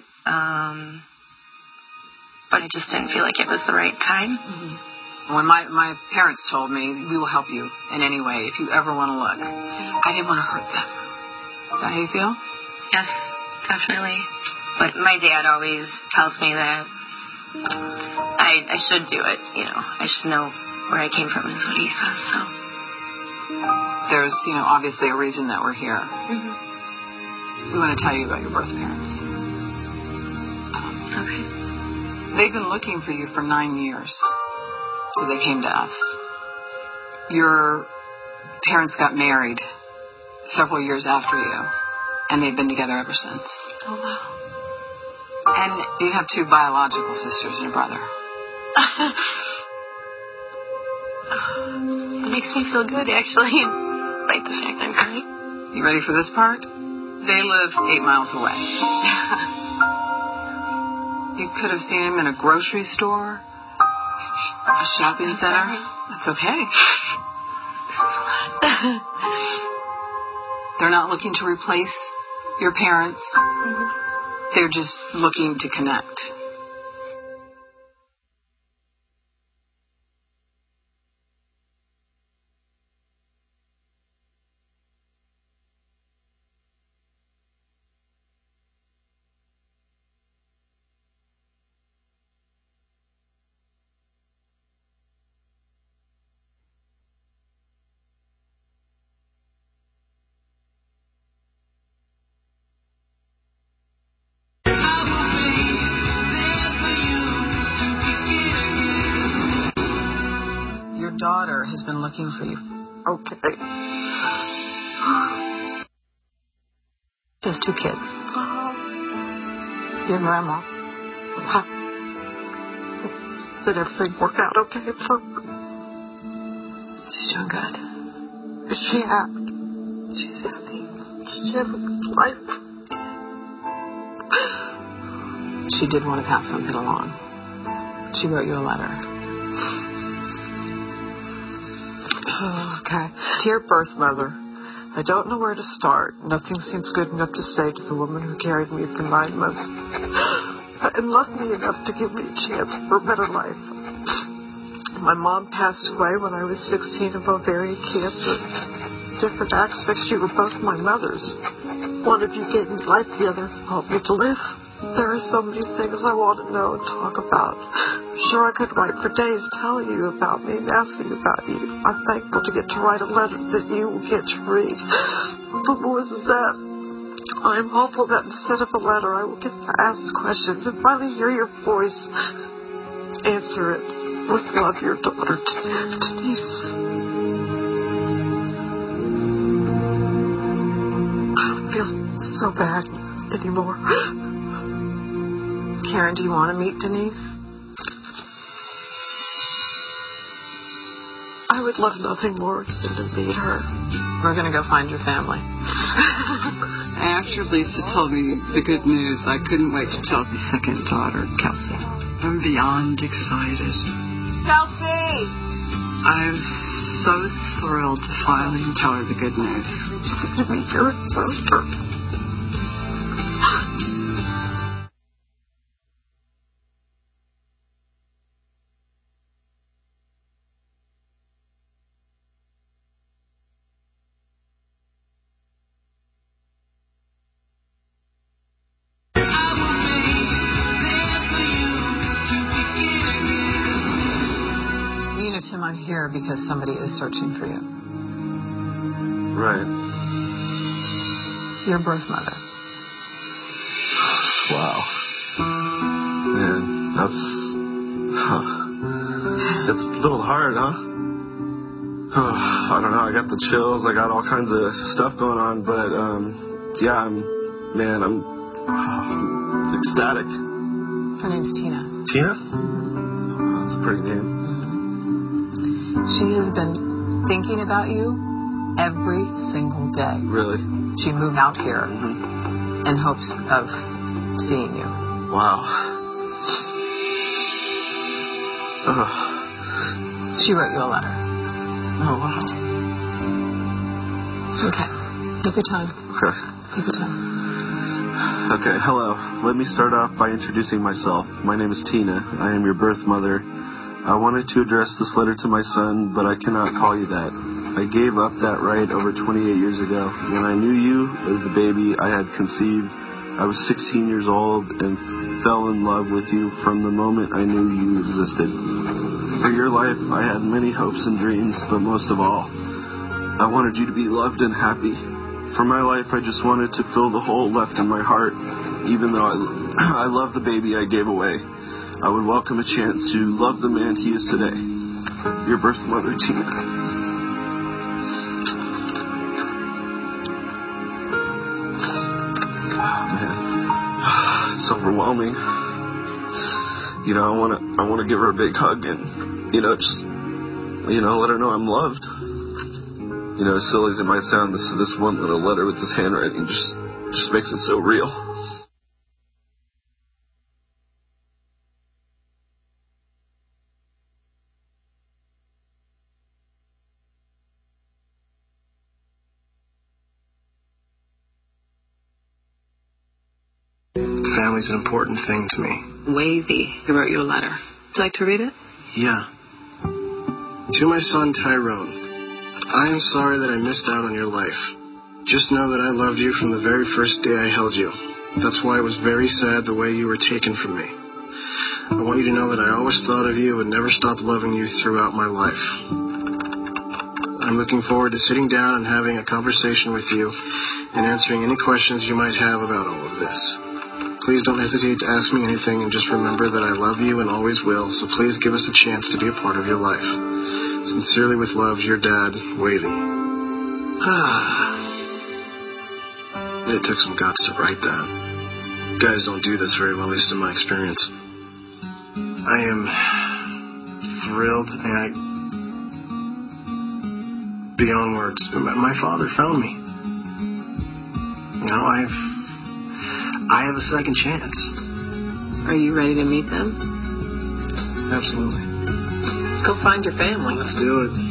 but I just didn't feel like it was the right time. Mm-hmm. When my parents told me, we will help you in any way if you ever want to look, I didn't want to hurt them. Is that how you feel? Yes, definitely. But my dad always tells me that I should do it, I should know where I came from is what he says, so. There's, obviously a reason that we're here. Mm-hmm. We want to tell you about your birth parents. Okay. They've been looking for you for 9 years. So they came to us. Your parents got married several years after you, and they've been together ever since. Oh, wow. And you have 2 biological sisters and a brother. It makes me feel good, actually, despite the fact I'm crying. You ready for this part? They live 8 miles away. You could have seen them in a grocery store, a shopping center. That's okay. They're not looking to replace your parents. Mm-hmm. They're just looking to connect. Your daughter has been looking for you. Okay. She has 2 kids. Dear Grandma, did everything work out okay for her? She's doing good. Is she happy? She's happy. She had a life. She did want to pass something along. She wrote you a letter. Okay. Dear birth mother, I don't know where to start. Nothing seems good enough to say to the woman who carried me for 9 months and loved me enough to give me a chance for a better life. My mom passed away when I was 16 of ovarian cancer. Different aspects, you were both my mothers. One of you gave me life, the other helped me to live. There are so many things I want to know and talk about. I'm sure I could write for days telling you about me and asking about you. I'm thankful to get to write a letter that you will get to read. But more than that, I'm hopeful that instead of a letter, I will get to ask questions and finally hear your voice. Answer it. With love, your daughter, Denise. I don't feel so bad anymore. Karen, do you want to meet Denise? I would love nothing more than to meet her. We're going to go find your family. After Lisa told me the good news, I couldn't wait to tell the second daughter, Kelsey. I'm beyond excited. Kelsey! I'm so thrilled to finally tell her the good news. Your sister. Tim, I'm here because somebody is searching for you. Right. Your birth mother. Wow. Man, that's it's a little hard, huh? I don't know. I got the chills. I got all kinds of stuff going on, but yeah, I'm ecstatic. Her name's Tina. Tina? Oh, that's a pretty name. She has been thinking about you every single day. Really? She moved out here in hopes of seeing you. Wow. She wrote you a letter. Oh, wow. Okay. Take your time. Okay. Take your time. Okay, hello. Let me start off by introducing myself. My name is Tina. I am your birth mother. I wanted to address this letter to my son, but I cannot call you that. I gave up that right over 28 years ago. When I knew you as the baby I had conceived, I was 16 years old and fell in love with you from the moment I knew you existed. For your life, I had many hopes and dreams, but most of all, I wanted you to be loved and happy. For my life, I just wanted to fill the hole left in my heart, even though I love the baby I gave away. I would welcome a chance to love the man he is today. Your birth mother, Tina. Oh, man. It's overwhelming. You know, I wanna give her a big hug and, just let her know I'm loved. As silly as it might sound, this one little letter with this handwriting just makes it so real. Family's an important thing to me. Wavy. He wrote you a letter. Would you like to read it? Yeah. To my son, Tyrone, I am sorry that I missed out on your life. Just know that I loved you from the very first day I held you. That's why it was very sad the way you were taken from me. I want you to know that I always thought of you and never stopped loving you throughout my life. I'm looking forward to sitting down and having a conversation with you and answering any questions you might have about all of this. Please don't hesitate to ask me anything, and just remember that I love you and always will, so please give us a chance to be a part of your life. Sincerely with love, your dad, Wavy. It took some guts to write that. guys don't do this very well, at least in my experience. I am thrilled and beyond words. My father found me. You know, I have a second chance. Are you ready to meet them? Absolutely. Let's go find your family. Let's do it.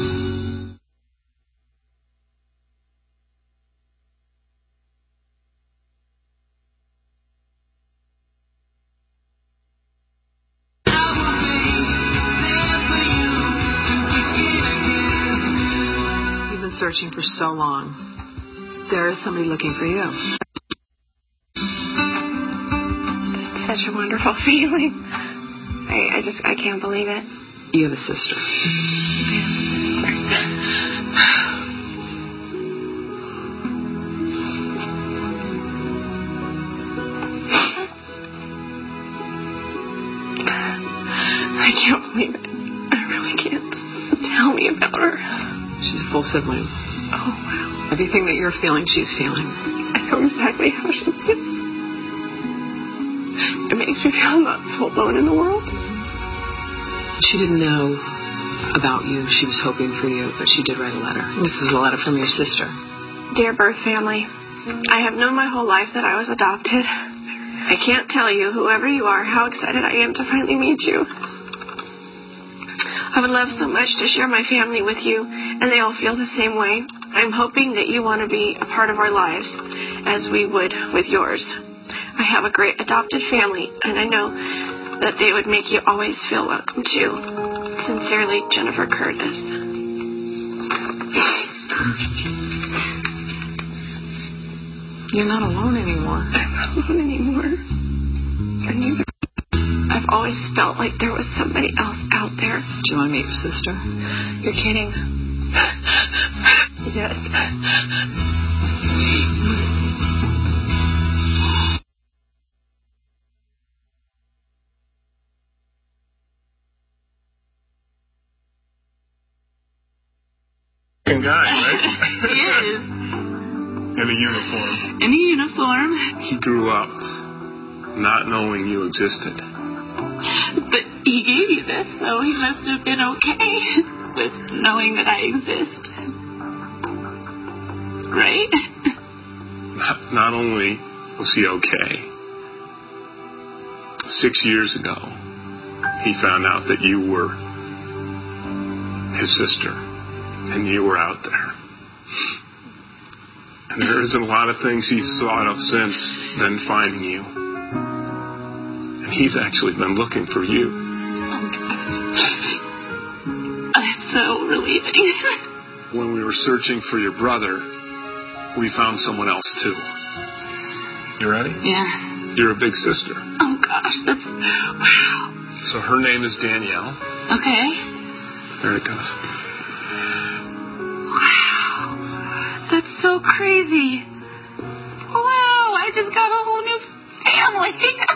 You've been searching for so long. There is somebody looking for you. Such a wonderful feeling. I can't believe it. You have a sister. I can't believe it. I really can't. Tell me about her. She's a full sibling. Oh, wow. Everything that you're feeling, she's feeling. I know exactly how she feels. It makes me feel not so alone in the world. She didn't know about you. She was hoping for you, but she did write a letter. This is a letter from your sister. Dear birth family, I have known my whole life that I was adopted. I can't tell you, whoever you are, how excited I am to finally meet you. I would love so much to share my family with you, and they all feel the same way. I'm hoping that you want to be a part of our lives, as we would with yours. I have a great adopted family, and I know that they would make you always feel welcome too. Sincerely, Jennifer Curtis. You're not alone anymore. I'm not alone anymore. And neither. I've always felt like there was somebody else out there. Do you want to meet your sister? You're kidding. Yes. Guy, right? He is. In a uniform. In a uniform. He grew up not knowing you existed. But he gave you this, so he must have been okay with knowing that I exist. Right? Not only was he okay, 6 years ago, he found out that you were his sister, and you were out there. And there isn't a lot of things he's thought of since then finding you. And he's actually been looking for you. It's so relieving. When we were searching for your brother, we found someone else too. You ready? Yeah. You're a big sister. Oh gosh, that's... Wow. So her name is Danielle. Okay. There it goes. Wow. That's so crazy. Wow, I just got a whole new family.